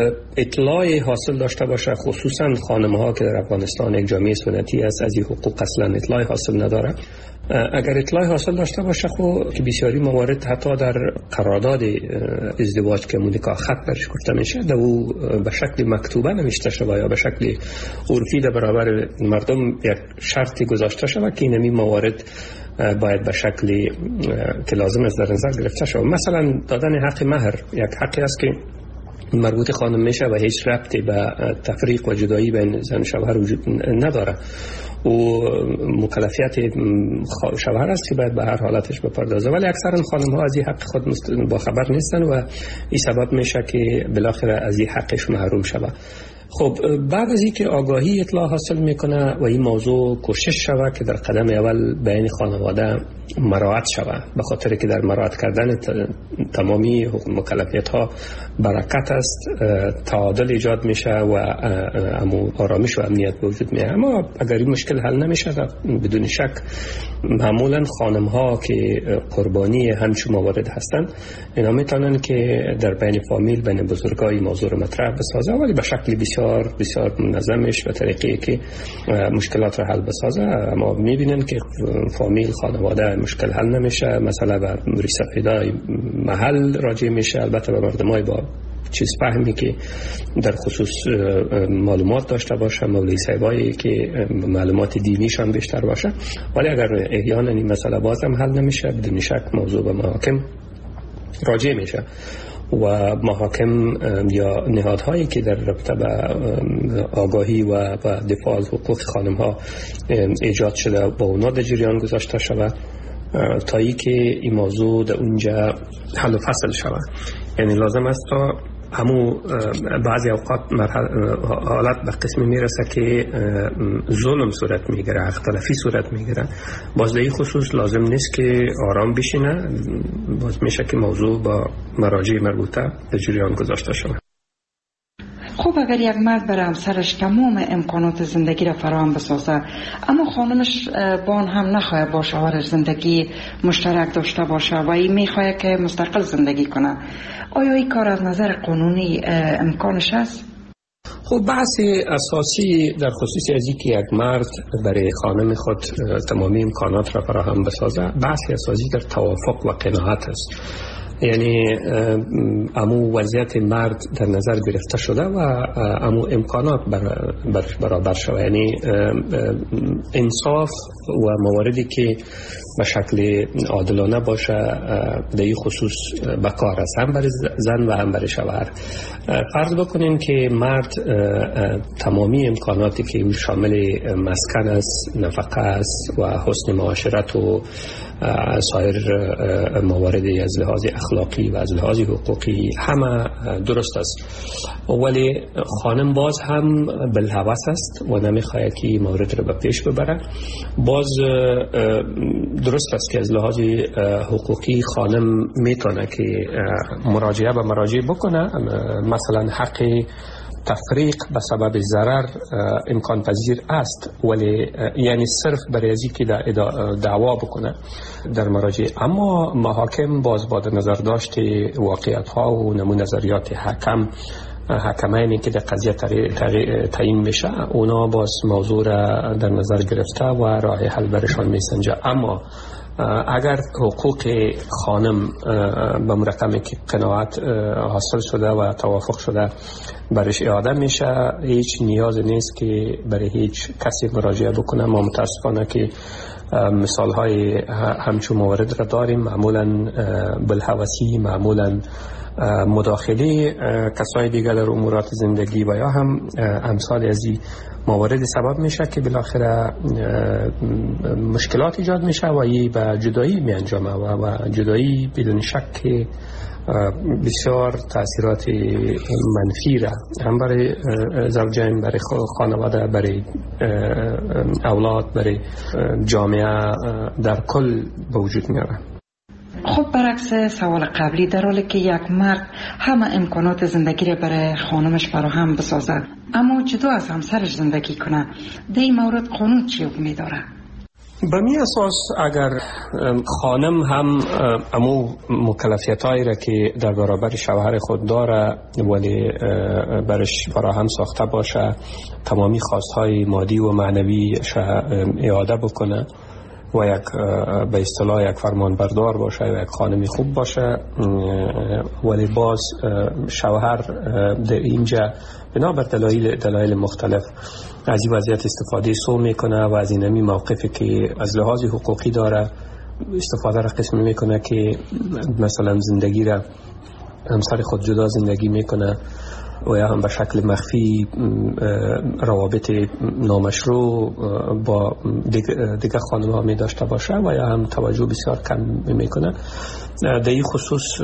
اطلاع حاصل داشته باشه، خصوصا خانم‌ها که در افغانستان یک جامعه سنتی است، از این حقوق اصلا اطلاع حاصل نداره، اگر اطلاع حاصل داشته باشه، خب که بسیاری موارد حتی در قرارداد ازدواج که نکاح خط برش گفته میشه، در او به شکل مکتوبه نوشته شده یا به شکل عرفی در برابر مردم یک شرطی گذاشته شده که این موارد باید به شکلی که لازم است در نظر گرفته شود. مثلا دادن حق مهر یک حقی است که مربوط خانم میشه و هیچ ربطی به تفریق و جدایی بین زن و شوهر وجود نداره و مکلفیت شوهر است که باید به هر حالتش بپردازه، ولی اکثرا خانم ها از این حق خود با خبر نیستن و این سبب میشه که بالاخره از این حقش محروم شود. خب بعد از اینکه آگاهی اطلاع حاصل میکنه و این موضوع کوشش شود که در قدم اول بین خانواده مراعات شود، به خاطر که در مراعات کردن تمامی مکلفیت ها برکت است، تعادل ایجاد میشه و آرامش و امنیت به وجود میاد. اما اگر این مشکل حل نمیشه، بدون شک معمولا خانم ها که قربانی همچون موارد هستند، اینا میتونن که در بین فامیل، بین بزرگای موضوع رو مطرح بسازه، ولی به شکل بسیار بسیار منظمش به طریقی که مشکلات رو حل بسازه. اما میبینن که فامیل، خانواده مشکل حل نمیشه، مثلا به ریسفیدای محل راجع میشه، البته به مردمای با چیز فهمی که در خصوص معلومات داشته باشه، مولوی صاحبایی که معلومات دینیشان بیشتر باشه، ولی اگر احیانا این مسئله بازم حل نمیشه، بدون شک موضوع به محاکم راجع میشه و محاکم یا نهادهایی که در رابطه به آگاهی و دفاع از حقوق خانم ها ایجاد شده با اونا در جریان گذاشته شود تا ای که این موضوع در اونجا حل و فصل شود. یعنی لازم است تا همو بعضی اوقات حالت به قسمی میرسه که ظلم صورت میگیره، حق تلفی صورت میگیره، باز در این خصوص لازم نیست که آرام بشینه، باز میشه که موضوع با مراجع مربوطه در جریان گذاشته شود. خب اگر یک مرد برای همسرش تمام امکانات زندگی را فراهم بسازه اما خانمش با آن هم نخواهد با شوهرش زندگی مشترک داشته باشه و این میخواهد که مستقل زندگی کنه، آیا این کار از نظر قانونی امکانش است؟ خب بحث اساسی در خصوص از اینکه یک مرد برای خانم خود تمامی امکانات را فراهم بسازه، بحث اساسی در توافق و قناعت است. یعنی امو وضعیت مرد در نظر گرفته شده و امو امکانات برابر شده، یعنی انصاف و مواردی که به شکل عادلانه باشه در این خصوص بکار است، هم برای زن و هم برای شوهر. فرض بکنیم که مرد تمامی امکاناتی که شامل مسکن است، نفقه است و حسن معاشرت و سایر مواردی از لحاظ اخلاقی و از لحاظ حقوقی همه درست است، ولی خانم باز هم بالهوس است و نمیخواهد که مورد رو به پیش ببره. باز درست است که از لحاظ حقوقی خانم میتونه که مراجعه به مراجع بکنه، مثلا حق تفریق به سبب ضرر امکان پذیر است، ولی یعنی صرف برای ازی که دعوا بکنه در مراجع. اما محاکم باز با نظر داشت واقعیت ها و نمون نظریات حکمینی که در قضیه تعیین میشه، اونا باز موضوع را در نظر گرفته و راه حل برشان میسنجه. اما اگر حقوق خانم به مرقمی که قناعت حاصل شده و توافق شده برش اعاده میشه، هیچ نیاز نیست که برای هیچ کسی مراجعه بکنه. ما متاسفانه که مثال های همچون موارد را داریم، معمولا بالهوسی، معمولا مداخله کسای دیگر در امورات زندگی و یا هم امثال از این موارد سبب میشه که بالاخره مشکلات ایجاد میشه و این به جدایی می انجامه و جدایی بدون شک بسیار تاثیرات منفی را هم برای زوجین، برای خانواده، برای اولاد، برای جامعه در کل به وجود میاره. خب برعکس سوال قبلی، در حالی که یک مرد همه امکانات زندگی را برای خانمش فراهم بسازه اما جدا از همسرش زندگی کنه، در این مورد قانون چی حکمی داره؟ به می اساس اگر خانم هم امو مکلفیتایی را که در برابر شوهر خود داره ولی برش فراهم ساخته باشه، تمامی خواستهای مادی و معنوی اعاده بکنه و یک به اصطلاح یک فرمانبردار باشه و یک خانمی خوب باشه، ولی باز شوهر در اینجا بنابر دلایل مختلف از این وضعیت استفاده سو میکنه و از این همی موقفی که از لحاظ حقوقی داره استفاده را قسم میکنه که مثلا زندگی را همسر خود جدا زندگی میکنه و یا هم به شکل مخفی روابط نامشروع با دیگه خانم ها می داشته باشه و یا هم توجه بسیار کم میکنه. در این خصوص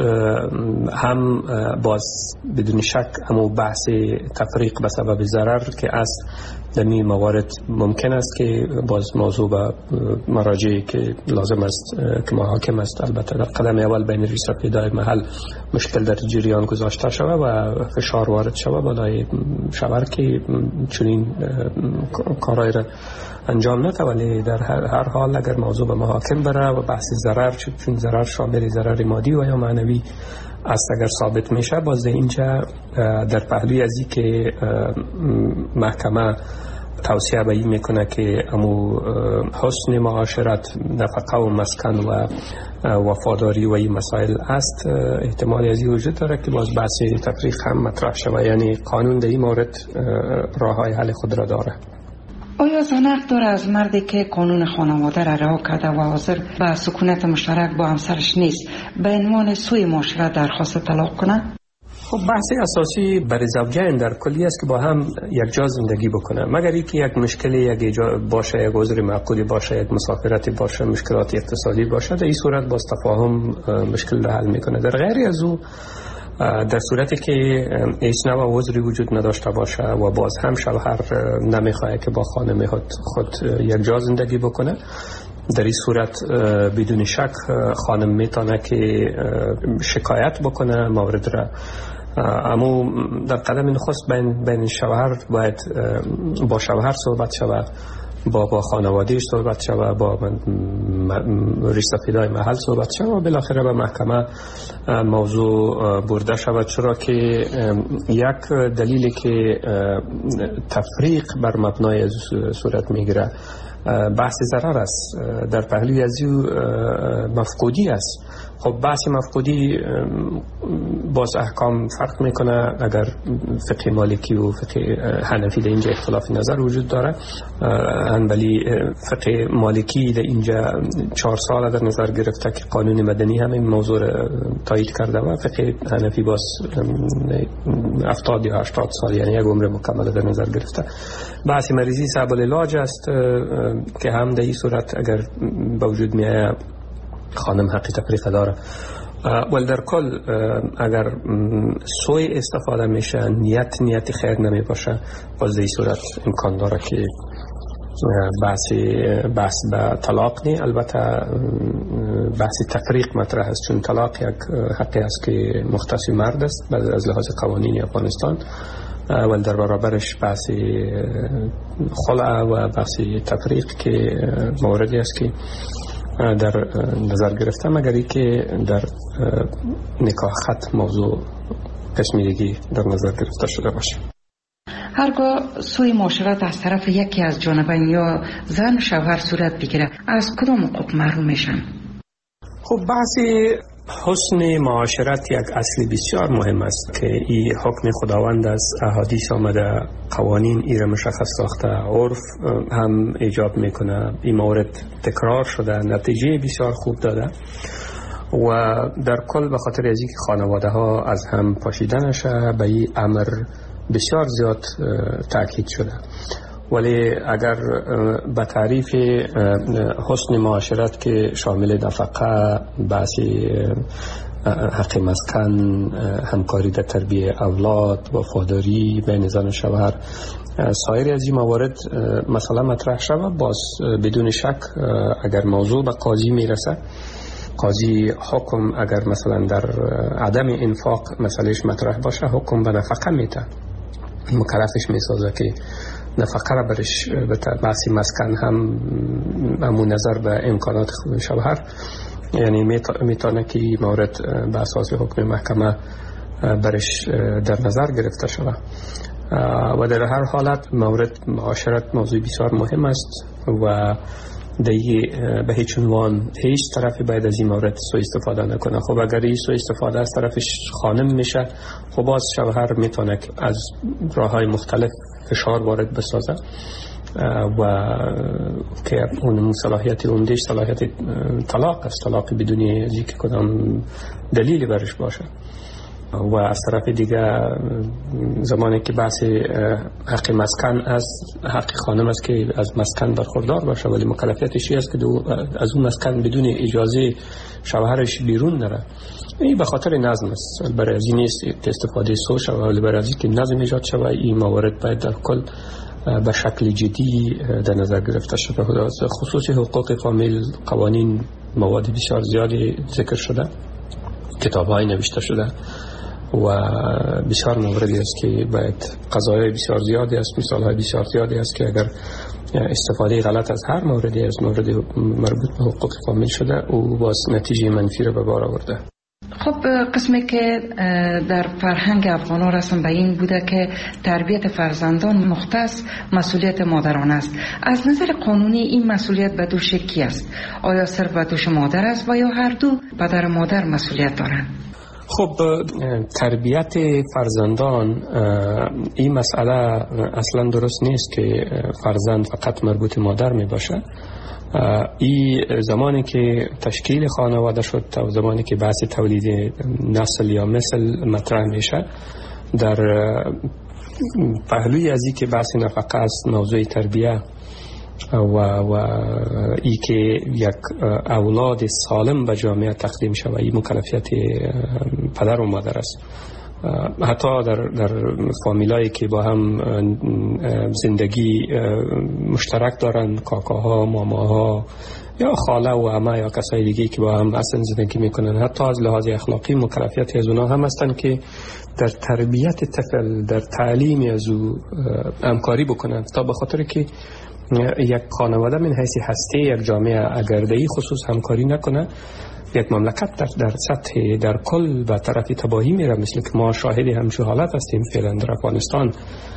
هم باز بدون شک همو بحث تفریق به سبب ضرر که از در این موارد ممکن است که باز موضوع به مراجعی که لازم است که محاکم است البته در قدم اول بین ریس و پیدای محل مشکل در جریان گذاشته شده و فشار وارد شده بالای شوهر که چنین کارهای را انجام نده، ولی در هر حال اگر موضوع به محاکم بره و بحث ضرر، چون ضرر شامل ضرر مادی و یا معنوی است، اگر ثابت میشه باز اینجا در پهلوی ازی که محکمه توصیه به این میکنه که امو حسن معاشرت، نفقه و مسکن و وفاداری و این مسائل است، احتمال ازی وجود داره که باز بحث تفریق هم مطرح شود. یعنی قانون در این مورد راه های حل خود را داره. آیا زن حق داره از مردی که قانون خانواده را رها کرده و حاضر به سکونت مشترک با همسرش نیست به عنوان سوء معاشرت درخواست طلاق کنه؟ خب بحث اساسی برای زوجین در کلی است که با هم یک جا زندگی بکنه، مگر اینکه یک مشکلی یک باشه، یک عذر معقولی باشه، یک مسافرتی باشه، مشکلات اقتصادی باشه، در این صورت باز تفاهم مشکل را حل میکنه. در غیر از او، در صورتی که هیچ نوع عذری وجود نداشته باشه و باز هم شوهر نمیخواد که با خانم خود یک جا زندگی بکنه، در این صورت بدون شک خانم میتونه که شکایت بکنه، مورد را اما در قدم نخست بین شوهر باید با شوهر صحبت شود، با خانوادهش صحبت شود، با ریش سفیدای محل صحبت شود و بالاخره به محکمه موضوع برده شود، چرا که یک دلیلی که تفریق بر مبنای صورت میگیره بحث ضرر است، در پهلوی از او مفقودی است. خب بحث مفقودی باز احکام فرق میکنه، اگر فقه مالکی و فقه حنفی در اینجا اختلاف نظر وجود داره، ولی فقه مالکی در اینجا 4 سال در نظر گرفته که قانون مدنی همین موضوع تایید کرده و فقه حنفی باز 70 یا 80 سال، یعنی یک عمر مکمل در نظر گرفته. بحث مریضی صعب العلاج است که هم در این صورت اگر با وجود میاد خانم حقی تفریق داره. ولی در کل اگر سوی استفاده میشه، نیت خیر نمی باشه، باز در این صورت امکان داره که بحث به طلاق نی. البته بحث تفریق مطرح است، چون طلاق یک حقی است که مختص مرد است از لحاظ قوانین افغانستان، ولی در برابرش بحث خلع و بحث تفریق که موردی است که در نظر گرفتم، مگر ای که در نکاح ختم موضوع قسمی دیگی در نظر گرفته شده باشه. هرگاه سوی معاشرت از طرف یکی از جانبین یا زن و شوهر صورت بگیره، از کدام حقوق محروم میشن؟ خب بحث حسن معاشرت یک اصل بسیار مهم است که این حکم خداوند است، احادیث آمده، قوانین ای را مشخص ساخته، عرف هم ایجاب میکنه، این مورد تکرار شده، نتیجه بسیار خوب داده و در کل به خاطر از اینکه خانواده ها از هم پاشیده نشه به این امر بسیار زیاد تاکید شده. ولی اگر به تعریف حسن معاشرت که شامل نفقه، بحثی حق مسکن، همکاری در تربیت اولاد، وفاداری بین زن و شوهر، سایر از این موارد مثلا مطرح شود، باز بدون شک اگر موضوع به قاضی میرسه، قاضی حکم اگر مثلا در عدم انفاق مسئلهش مطرح باشه، حکم به نفقه میده، مکلفش میسازه که نفقه را برش بحثی مسکن هم همون نظر به امکانات شوهر، یعنی میتونه که مورد به اساس حکم محکمه برش در نظر گرفته شده و در هر حالت مورد معاشرت موضوع بسیار مهم است و به هیچ عنوان هیچ طرفی باید از این مورد سوء استفاده نکنه. خب اگر این سوء استفاده از طرفش خانم میشه، خب باز شوهر میتونه که از راههای مختلف فشار وارد بسازه و که اون صلاحیت عمدهش صلاحیت طلاق است، طلاق بدون اینکه کدام دلیلی برش باشه. و از طرف دیگه زمانی که بحث حق مسکن است، حق خانم است که از مسکن برخوردار باشه، ولی مکلفیتش است که از اون مسکن بدون اجازه شوهرش بیرون نره. این به خاطر نظم است، برای از این نیست که استفاده سو شود، ولی برای از این که نظم ایجاد شود، این موارد باید در کل به شکل جدی در نظر گرفته شده. خصوصی حقوق فامیل قوانین مواد بسیار زیادی ذکر شده، کتاب‌های نوشته شده و بسیار موردی است که باید قضایای بسیار زیادی است، مثال‌های بسیار زیادی است که اگر استفاده غلط از هر موردی از مورد مربوط به حقوق فامیل شده او باز نتیجه منفی را به بار آورده. خب قسمی که در فرهنگ افغان‌ها رسم به این بوده که تربیت فرزندان مختص مسئولیت مادران است. از نظر قانونی این مسئولیت به دوش کی است؟ آیا صرف به دوش مادر است و یا هر دو پدر و مادر مسئولیت دارند؟ خب تربیت فرزندان این مسئله اصلا درست نیست که فرزند فقط مربوط مادر می باشه. این زمانی که تشکیل خانواده شد و زمانی که بحث تولید نسل یا مثل مطرح میشه، در پهلوی از این که بحث نفقه است، موضوع تربیه و ای که یک اولاد سالم به جامعه تقدیم شود، این مکلفیت پدر و مادر است. حتی در فامیلایی که با هم زندگی مشترک دارن، کاکاها، ماماها، یا خاله و عمه یا کسای دیگه که با هم اصلا زندگی میکنن، حتی از لحاظ اخلاقی مکلفیتی از اونها هم هستن که در تربیت طفل، در تعلیم از او همکاری بکنن، تا به خاطر که یک خانواده من حیث هسته یک جامعه اگر در این خصوص همکاری نکنه، یک مملکت در سطح در کل به طرف تباهی میره، مثل که ما شاهد همچون حالت هستیم فعلا در افغانستان.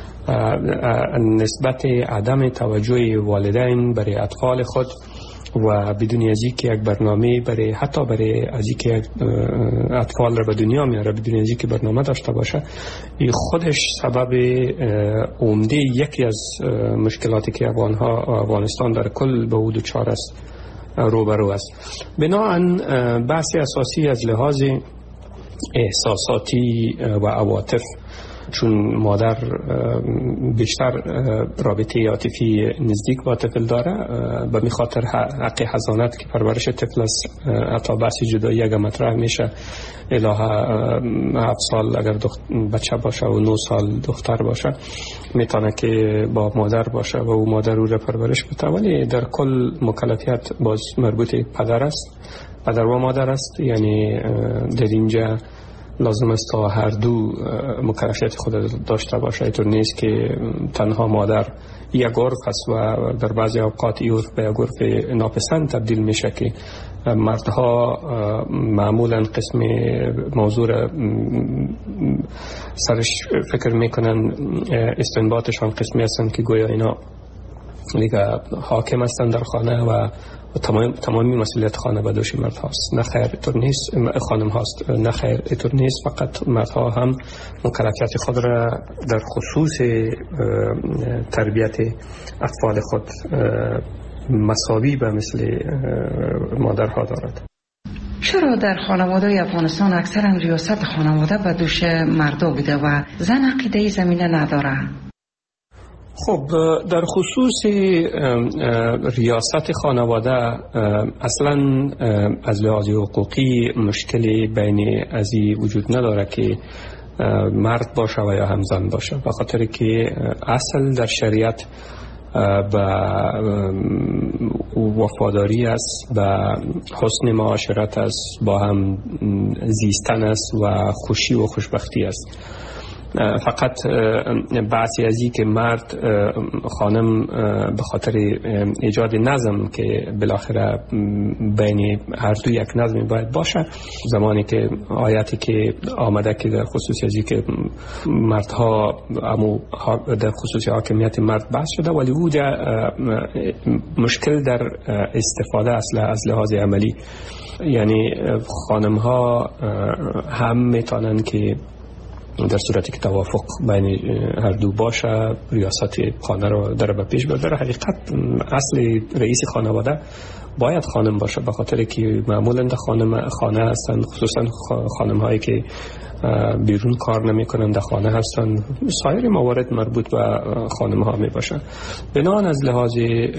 نسبت عدم توجه والدین برای اطفال خود و بدون از اینکه یک برنامه برای حتی برای از اینکه اطفال را به دنیا میاره بدون از اینکه برنامه داشته باشه، این خودش سبب عمده یکی از مشکلاتی که افغانستان در کل به او دچار است روبرو است. بنابراین بحث اساسی از لحاظ احساساتی و عواطف، چون مادر بیشتر رابطه عاطفی نزدیک با طفل داره، به می خاطر حق حضانت که پرورش طفل است، حتی بحث جدایی اگر مطرح میشه الهه 7 سال اگر بچه باشه و 9 سال دختر باشه میتونه که با مادر باشه و او مادر او را پرورش بده، ولی در کل مکلفیت باز مربوط پدر است، پدر و مادر است. یعنی در اینجا لازم است تا هر دو مکلفیت خود داشته باشه. اینطور نیست که تنها مادر یک عرف است و در بعضی اوقات این عرف به یک عرف ناپسند تبدیل میشه که مردها معمولا قسم موضوع سرش فکر میکنن، استنباطشان قسمی هستند که گویا اینا دیگه حاکم هستن در خانه و تمامی مسئولیت خانه به دوش مرد هاست. نه خیر، اینطور نیست. خانم هاست. نه خیر، اینطور نیست. فقط مردها هم مکلفیت خود را در خصوص تربیت اطفال خود مساوی به مثل مادرها دارد. چرا در خانواده افغانستان اکثرا ریاست خانواده به دوش مردا بوده و زن عقیده زمینه نداره؟ خب در خصوص ریاست خانواده اصلا از لحاظ حقوقی مشکلی بین ازی وجود نداره که مرد باشه و یا هم زن باشه، به خاطر که اصل در شریعت به وفاداری است، به حسن معاشرت است، با هم زیستن است و خوشی و خوشبختی است. فقط بحثی از این که مرد خانم به خاطر ایجاد نظم که بالاخره بین هر دو یک نظمی باید باشه، زمانی که آیاتی که آمده که در خصوص از این که مردها در خصوص حاکمیت مرد بحث شده، ولی او مشکل در استفاده از لحاظ عملی. یعنی خانم ها هم میتونن که در صورتی که توافق بین هر دو باشه ریاست خانه رو در به پیش ببره. حقیقت اصل رئیس خانواده باید خانم باشه، به خاطر که معمولا در خانه هستن، خصوصا خانم هایی که بیرون کار نمی کنند در خانه هستن. سایر موارد مربوط به خانم ها می باشه. بنابراین از لحاظ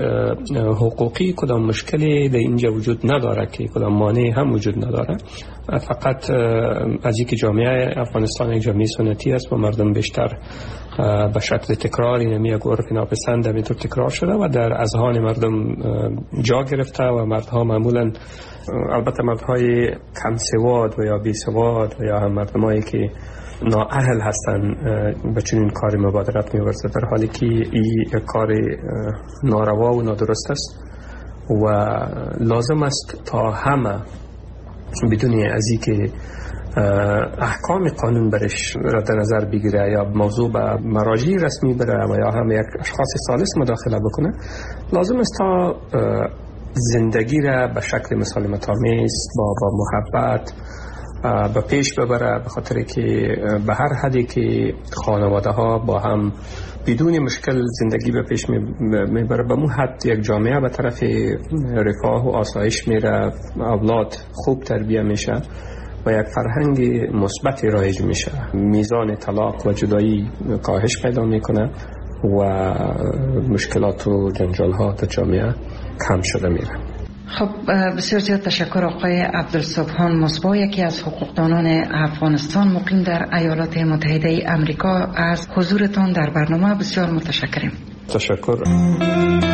حقوقی کدام مشکلی در اینجا وجود نداره که کدام مانعی هم وجود نداره. فقط از اینکه جامعه افغانستان یک جامعه سنتی است و مردم بیشتر به شکل تکراری نمی یک عرف ناپسند همینطور تکرار شده و در اذهان مردم جا گرفته و مردها معمولا، البته مردهای کم سواد و یا بی سواد و یا هم مردمایی که نااهل هستن به چنین کاری مبادرت می‌ورزه، در حالی که این کار ناروا و نادرست است و لازم است تا همه بدون از اینکه احکام قانون برش را در نظر بگیره یا موضوع به مراجع رسمی بره و یا هم یک اشخاص ثالث مداخله بکنه، لازم است تا زندگی را به شکل مسالمت آمیز با محبت به پیش ببره، به خاطر که به هر حدی که خانواده ها با هم بدون مشکل زندگی به پیش میبره، به مو حد یک جامعه به طرف رفاه و آسایش میره، اولاد خوب تربیه میشه و یک فرهنگ مثبت رایج میشه، میزان طلاق و جدایی کاهش پیدا میکنه و مشکلات و جنجال ها در جامعه کم شده میره. خب بسیار زیاد تشکر آقای عبدالسبحان مصباح، یکی از حقوقدانان افغانستان مقیم در ایالات متحده امریکا. از حضورتان در برنامه بسیار متشکریم. تشکر.